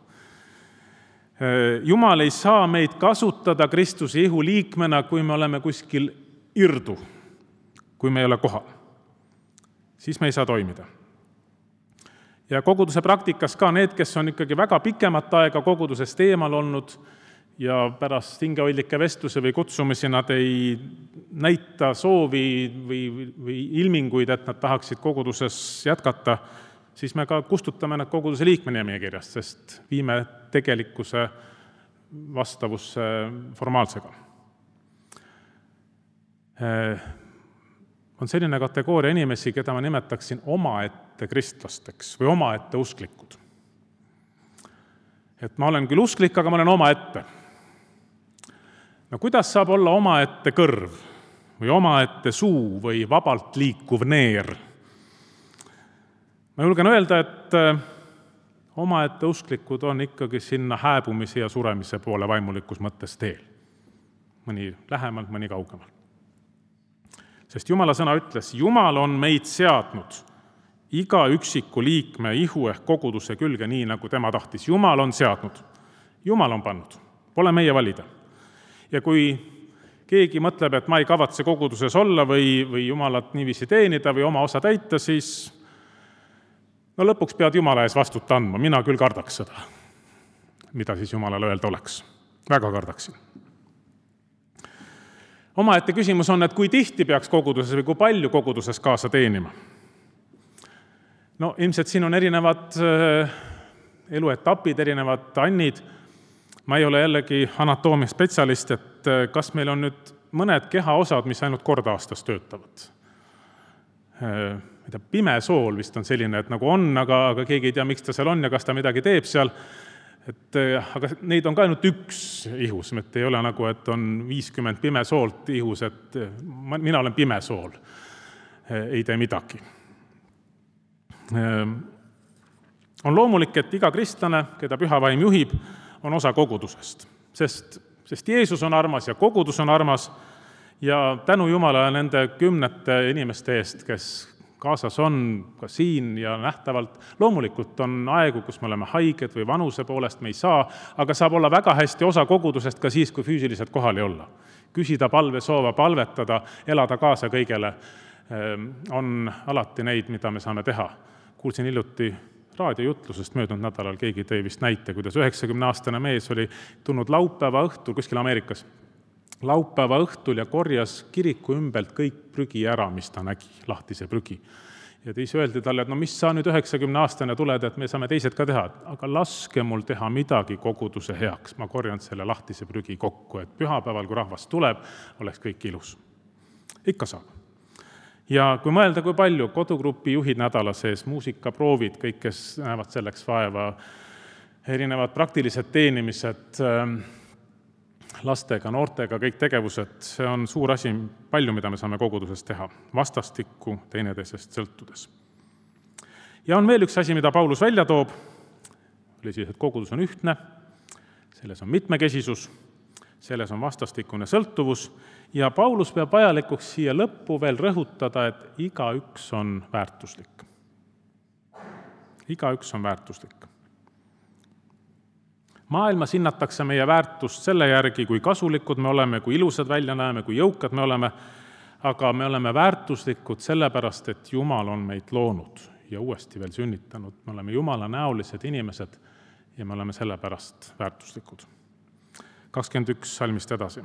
Jumal ei saa meid kasutada Kristuse ihu liikmena, kui me oleme kuskil irdu, kui me ei ole kohal. Siis me ei saa toimida. Ja koguduse praktikas ka need, kes on ikkagi väga pikemat aega kogudusest eemal olnud ja pärast hingehoidlike vestluse või kutsumisi nad ei näita soovi või ilminguid, et nad tahaksid koguduses jätkata, siis me ka kustutame nad koguduse liikmeni meie kirjast, sest viime tegelikkuse vastavusse formaalsega. On selline kategooria inimesi, keda ma nimetaksin omaette kristlasteks või omaette usklikud. Et ma olen küll usklik, aga ma olen omaette. Kuidas saab olla omaette kõrv või omaette suu või vabalt liikuv neer? Ma julgen öelda, et omaette usklikud on ikkagi sinna hääbumise ja suremise poole vaimulikus mõttes teel. Mõni lähemalt, mõni kaugemalt. Sest Jumala sõna ütles, Jumal on meid seadnud iga üksiku liikme ihu ehk koguduse külge nii, nagu tema tahtis. Jumal on seadnud. Jumal on pannud. Pole meie valida. Ja kui keegi mõtleb, et ma ei kavatse koguduses olla või Jumalat niiviisi teenida või oma osa täita, siis lõpuks pead Jumala ees vastuta andma. Mina küll kardaks seda, mida siis Jumalale öelda oleks. väga kardaksin. Omaette küsimus on, et kui tihti peaks koguduses või kui palju koguduses kaasa teenima. No ilmselt siin on erinevad eluetapid, erinevad annid. Ma ei ole jällegi anatoomia spetsialist, et kas meil on nüüd mõned kehaosad, mis ainult kord aastas töötavad. Pimesool vist on selline, et nagu on, aga keegi ei tea, miks ta seal on ja kas ta midagi teeb seal. Aga neid on ka ainult üks ihus, et ei ole nagu, et on 50 pimesoolt ihus, et mina olen pimesool, ei tee midagi. On loomulik, et iga kristlane, keda püha vaim juhib, on osa kogudusest, sest Jeesus on armas ja kogudus on armas ja tänu Jumalale nende kümnete inimeste eest, kes kaasas on ka siin ja nähtavalt. Loomulikult on aegu, kus me oleme haiged või vanuse poolest me ei saa, aga saab olla väga hästi osa kogudusest ka siis, kui füüsiliselt kohal ei olla. Küsida palvesoova, palvetada, elada kaasa kõigele on alati neid, mida me saame teha. Kuulsin hiljuti raadiojutlusest möödunud nädalal, keegi tõi vist näite, kuidas 90-aastane mees oli tulnud laupäeva õhtul kuskil Ameerikas. Laupäeva õhtul ja korjas kiriku ümbelt kõik prügi ära, mis ta nägi, lahtise prügi. Ja siis öeldi talle, et no mis sa nüüd 90-aastane tuled, et me saame teised ka teha, aga laske mul teha midagi koguduse heaks. Ma korjan selle lahtise prügi kokku, et pühapäeval, kui rahvas tuleb, oleks kõik ilus. Ikka saab. Ja kui mõelda, kui palju kodugrupi juhid nädala sees, muusikaproovid, kõik, kes näevad selleks vaeva, erinevad praktilised teenimised, lastega, noortega, kõik tegevused, see on suur asi, palju, mida me saame koguduses teha, vastastikku teineteisest sõltudes. Ja on veel üks asi, mida Paulus välja toob, oli siis, et kogudus on ühtne, selles on mitmekesisus, selles on vastastikune sõltuvus ja Paulus peab vajalikuks siia lõppu veel rõhutada, et igaüks on väärtuslik. Igaüks on väärtuslik. Maailmas hinnatakse meie väärtust selle järgi, kui kasulikud me oleme, kui ilusad välja näeme, kui jõukad me oleme, aga me oleme väärtuslikud sellepärast, et Jumal on meid loonud ja uuesti veel sünnitanud. Me oleme Jumala näolised inimesed ja me oleme sellepärast väärtuslikud. 21 salmist edasi.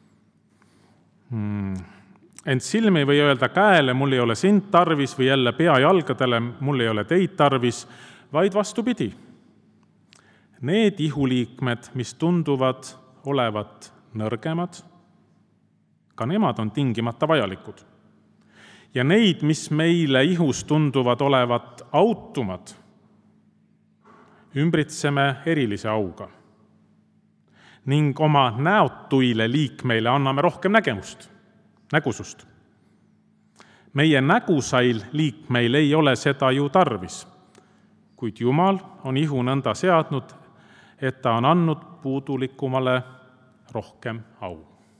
Ent silmi või öelda käele, mul ei ole sind tarvis või jälle pea jalgadele, mul ei ole teid tarvis, vaid vastupidi. Need ihuliikmed, mis tunduvad olevat nõrgemad, ka nemad on tingimata vajalikud. Ja neid, mis meile ihus tunduvad olevat autumad, ümbritseme erilise auga. Ning oma näotuile liikmeile anname rohkem nägusust. Meie nägusail liikmeil ei ole seda ju tarvis, kuid Jumal on ihu nõnda seadnud, et ta on andnud puudulikumale rohkem au.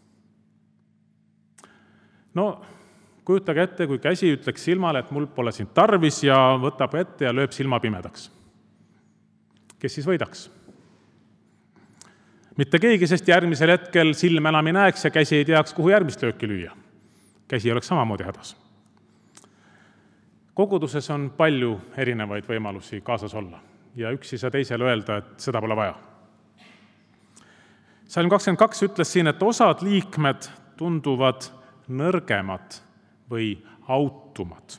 No, kujutage ette, kui käsi ütleks silmale, et mul pole sind tarvis ja võtab ette ja lööb silma pimedaks. Kes siis võidaks? Mitte keegi, sest järgmisel hetkel silm enam ei näeks ja käsi ei teaks, kuhu järgmist lööki lüüa. Käsi oleks samamoodi hädas. Koguduses on palju erinevaid võimalusi kaasas olla ja üks ei saa teisele öelda, et seda pole vaja. Salm 22 ütles siin, et osad liikmed tunduvad nõrgemad või autumad.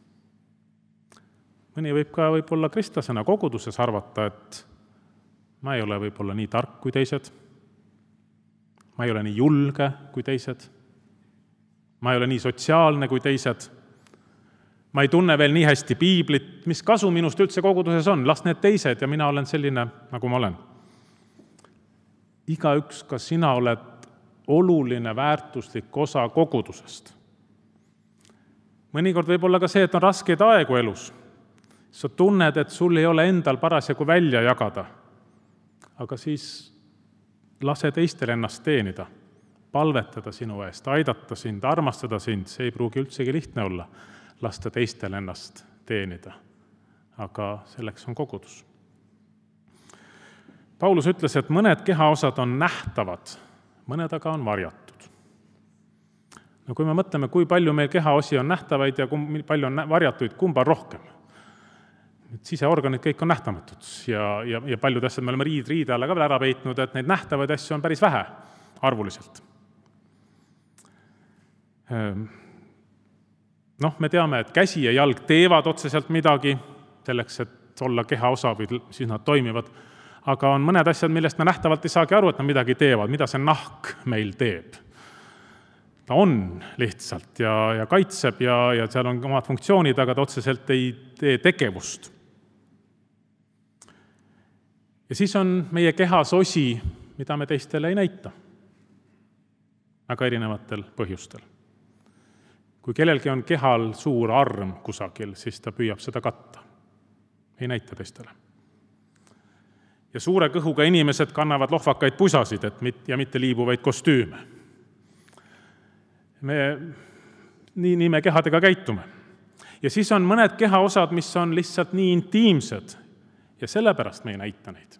Mõni võib ka võib-olla kristlasena koguduses arvata, et ma ei ole võib-olla nii tark kui teised, ma ei ole nii julge kui teised, ma ei ole nii sotsiaalne kui teised, ma ei tunne veel nii hästi piiblit, mis kasu minust üldse koguduses on, las need teised ja mina olen selline, nagu ma olen. Igaüks, ka sina oled oluline väärtuslik osa kogudusest. Mõnikord võib olla ka see, et on raskeid aegu elus. Sa tunned, et sul ei ole endal parasjagu välja jagada, aga siis lase teistel ennast teenida, palvetada sinu eest, aidata sind, armastada sind, see ei pruugi üldsegi lihtne olla. Lasta teistel ennast teenida. Aga selleks on kogudus. Paulus ütles, et mõned kehaosad on nähtavad, mõned aga on varjatud. No kui me mõtleme, kui palju meil kehaosi on nähtavaid ja kui palju on varjatuid, kumba rohkem? siseorganid kõik on nähtamatud ja paljud asjad me oleme riide alla ka veel ära peitnud, et neid nähtavaid asju on päris vähe arvuliselt. Me teame, et käsi ja jalg teevad otseselt midagi selleks, et olla kehaosa või siis nad toimivad, aga on mõned asjad, millest me nähtavalt ei saagi aru, et nad midagi teevad, mida see nahk meil teeb. Ta on lihtsalt ja kaitseb ja seal on omad funktsioonid, aga ta otseselt ei tee tegevust. Ja siis on meie kehas osi, mida me teistele ei näita. Väga erinevatel põhjustel. Kui kellelgi on kehal suur arm kusagil, siis ta püüab seda katta. Ei näita teistele. Ja suure kõhuga inimesed kannavad lohvakaid pusasid ja mitte liibuvaid kostüüme. Nii me kehadega käitume. Ja siis on mõned kehaosad, mis on lihtsalt nii intiimsed ja sellepärast me ei näita neid.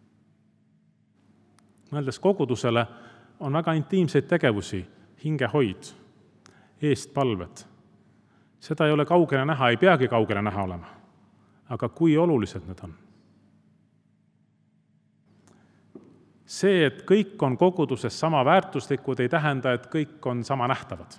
Mõeldes kogudusele on väga intiimseid tegevusi, hingehoid, eestpalved. Seda ei ole kaugele näha, ei peagi kaugele näha olema. Aga kui olulised need on? See, et kõik on koguduses sama väärtuslikud, ei tähenda, et kõik on sama nähtavad.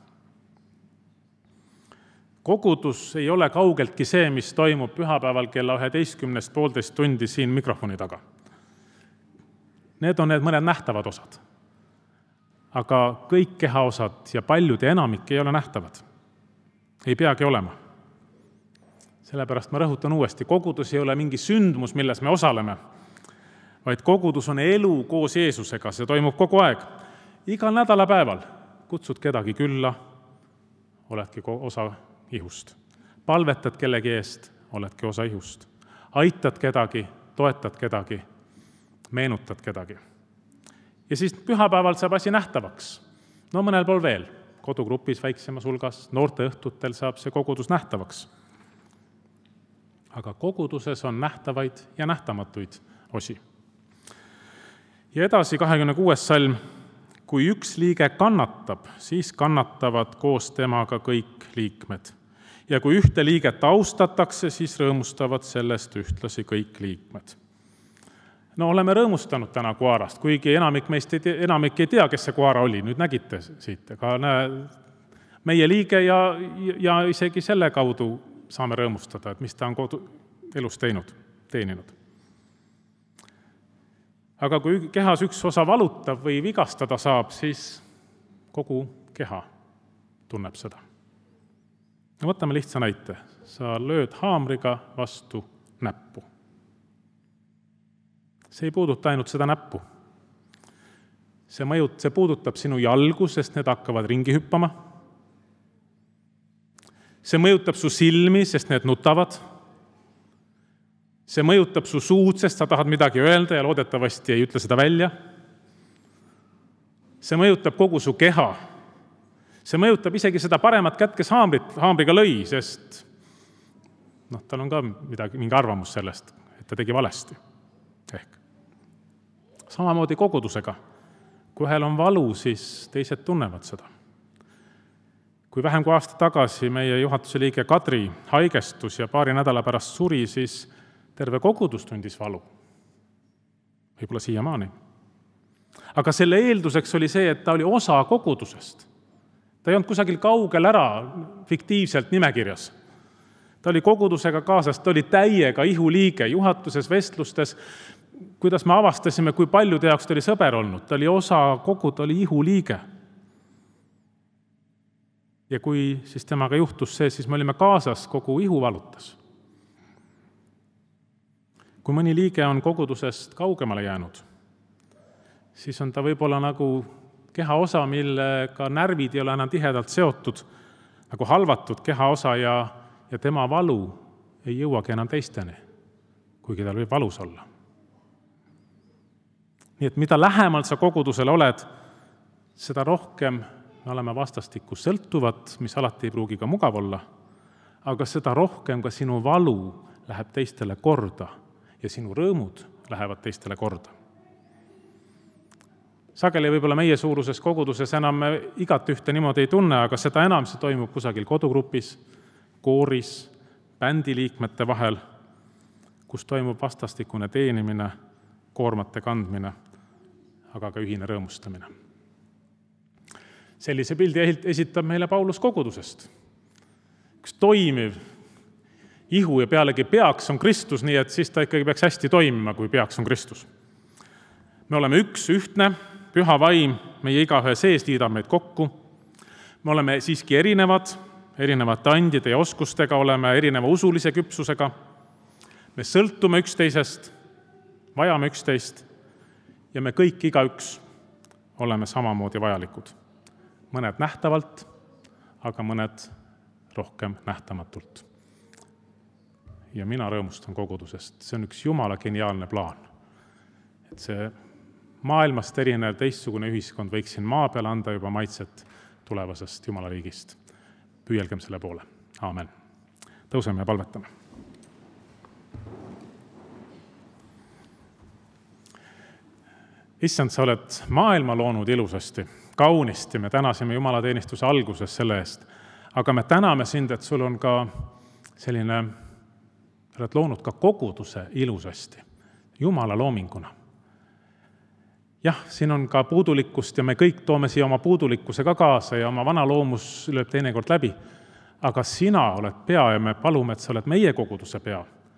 Kogudus ei ole kaugeltki see, mis toimub pühapäeval kella 11:30 tundi siin mikrofoni taga. Need on need mõned nähtavad osad. Aga kõik kehaosad ja paljud ja enamik ei ole nähtavad. Ei peagi olema. Sellepärast ma rõhutan uuesti, kogudus ei ole mingi sündmus, milles me osaleme, vaid kogudus on elu koos Jeesusega, see toimub kogu aeg. Igal nädalapäeval kutsud kedagi külla, oledki osa ihust. Palvetad kellegi eest, oledki osa ihust. Aitad kedagi, toetad kedagi, meenutad kedagi. Ja siis pühapäeval saab asi nähtavaks. Mõnel pool veel, kodugrupis väiksemas hulgas, noorte õhtutel saab see kogudus nähtavaks. Aga koguduses on nähtavaid ja nähtamatuid osi. Ja edasi 26. salm, kui üks liige kannatab, siis kannatavad koos temaga kõik liikmed. Ja kui ühte liiget austatakse, siis rõõmustavad sellest ühtlasi kõik liikmed. Oleme rõõmustanud täna Kuarast, kuigi enamik ei tea, kes see Kuara oli, nüüd nägite siit, aga meie liige ja isegi selle kaudu saame rõõmustada, et mis ta on elus teeninud. Aga kui kehas üks osa valutab või vigastada saab, siis kogu keha tunneb seda. Võtame lihtsa näite. Sa lööd haamriga vastu näppu. See ei puuduta ainult seda näppu. See puudutab sinu jalgu, sest need hakkavad ringi hüppama. See mõjutab su silmi, sest need nutavad. See mõjutab su suud, sest sa tahad midagi öelda ja loodetavasti ei ütle seda välja. See mõjutab kogu su keha. See mõjutab isegi seda paremat kätt, kes haamriga lõi, sest tal on ka mingi arvamus sellest, et ta tegi valesti. Samamoodi kogudusega. Kui ühel on valu, siis teised tunnevad seda. Kui vähem kui aasta tagasi meie juhatuse liige Kadri haigestus ja paari nädala pärast suri, siis terve kogudus tundis valu. Võib-olla siiamaani. Aga selle eelduseks oli see, et ta oli osa kogudusest. Ta ei olnud kusagil kaugel ära fiktiivselt nimekirjas. Ta oli kogudusega kaasas, ta oli täiega ihuliige juhatuses, vestlustes. Kuidas me avastasime, kui paljude jaoks ta oli sõber olnud. Ta oli osa kogu, ta oli ihuliige. Ja kui siis temaga juhtus see, siis me olime kaasas, kogu ihu valutas. Kui mõni liige on kogudusest kaugemale jäänud, siis on ta võib-olla nagu kehaosa, millega närvid ei ole enam tihedalt seotud, nagu halvatud kehaosa ja tema valu ei jõuagi enam teisteni, kuigi tal võib valus olla. Nii et mida lähemal sa kogudusel oled, seda rohkem me oleme vastastikku sõltuvad, mis alati ei pruugi ka mugav olla, aga seda rohkem ka sinu valu läheb teistele korda ja sinu rõõmud lähevad teistele korda. Sageli võib-olla meie suuruses koguduses enam me igat ühte niimoodi ei tunne, aga seda enam see toimub kusagil kodugrupis, kooris, bändiliikmete vahel. kus toimub vastastikune teenimine, koormate kandmine, aga ka ühine rõõmustamine. Sellise pildi esitab meile Paulus kogudusest. Üks toimiv ihu ja pealegi peaks on Kristus, nii et siis ta ikkagi peaks hästi toimima, kui peaks on Kristus. Me oleme üks, ühtne, püha vaim, meie igaühe sees liidab meid kokku. Me oleme siiski erinevad, erinevate andide ja oskustega, oleme erineva usulise küpsusega. Me sõltume üksteisest, vajame üksteist ja me kõik igaüks oleme samamoodi vajalikud. Mõned nähtavalt, aga mõned rohkem nähtamatult. Ja mina rõõmustan kogudusest. See on üks Jumala geniaalne plaan. Et see maailmast erinev teistsugune ühiskond võiks siin maa peal anda juba maitset tulevasest Jumala riigist. Püüelgem selle poole. Aamen. Tõuseme ja palvetame. Issand, sa oled maailma loonud ilusasti, kaunisti. Me tänasime Jumala teenistuse alguses selle eest. Aga me täname sind, et sul on ka selline, oled loonud ka koguduse ilusasti, Jumala loominguna. Jah, siin on ka puudulikkust ja me kõik toome siia oma puudulikkuse ka kaasa ja oma vana loomus lööb teinekord läbi. Aga sina oled pea ja me palume, et sa oled meie koguduse pea.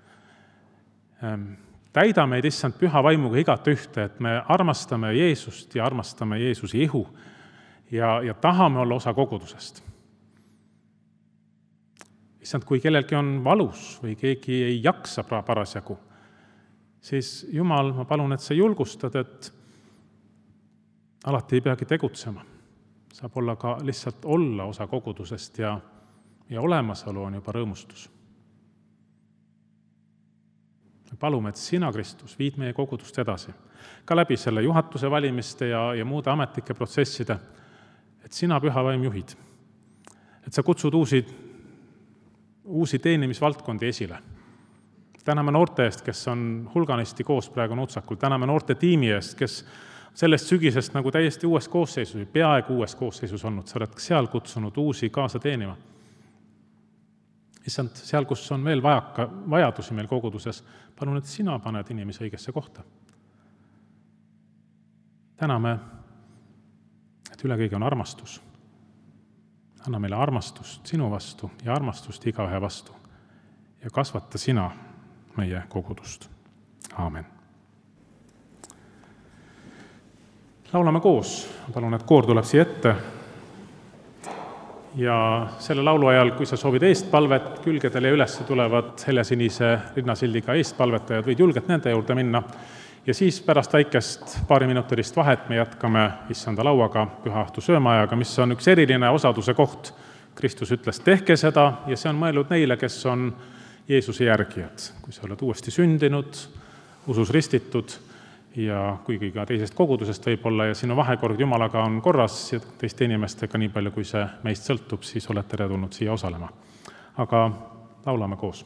Täida meid, issand, püha vaimuga igat ühte, et me armastame Jeesust ja armastame Jeesuse ihu ja tahame olla osa kogudusest. Issand, kui kellelgi on valus või keegi ei jaksa parasjagu, siis Jumal, ma palun, et sa julgustad, et alati ei peagi tegutsema. Saab olla ka lihtsalt olla osa kogudusest ja olemasolu on juba rõõmustus. Me palume, et sina, Kristus, viid meie kogudust edasi. Ka läbi selle juhatuse valimiste ja muude ametlike protsesside, et sina, püha vaim, juhid. Et sa kutsud uusi teenimisvaldkondi esile. Täname noorte eest, kes on hulganisti koos praegu Nutsakul. Täname noorte tiimi eest, kes sellest sügisest nagu täiesti uues koosseisus, peaaegu uues koosseisus olnud. Sa oled seal kutsunud uusi kaasa teenima. Issand, seal, kus on veel vajadusi meil koguduses, palun, et sina paned inimesi õigesse kohta. Täname, et üle kõige on armastus. Anna meile armastust sinu vastu ja armastust igaühe vastu ja kasvata sina meie kogudust. Aamen. Laulame koos. Palun, et koor tuleb siia ette. Ja selle laulu ajal, kui sa soovid eestpalvet, külgedele üles tulevad heljasinise rinnasildiga eestpalvetajad, võid julgelt nende juurde minna. Ja siis pärast väikest paariminutilist vahet me jätkame issanda lauaga, pühaõhtu söömaajaga, mis on üks eriline osaduse koht. Kristus ütles, tehke seda ja see on mõelnud neile, kes on Jeesuse järgijad. Kui sa oled uuesti sündinud, usus ristitud ja kuigi ka teisest kogudusest võib olla ja sinu vahekord Jumalaga on korras ja teiste inimestega nii palju, kui see meist sõltub, siis oled tere tulnud siia osalema. Aga laulame koos.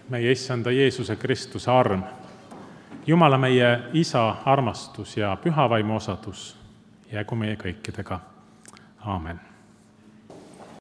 meie Issanda Jeesuse Kristuse arm, Jumala meie Isa armastus ja püha vaimu osadus jäägu meie kõikidega. Aamen.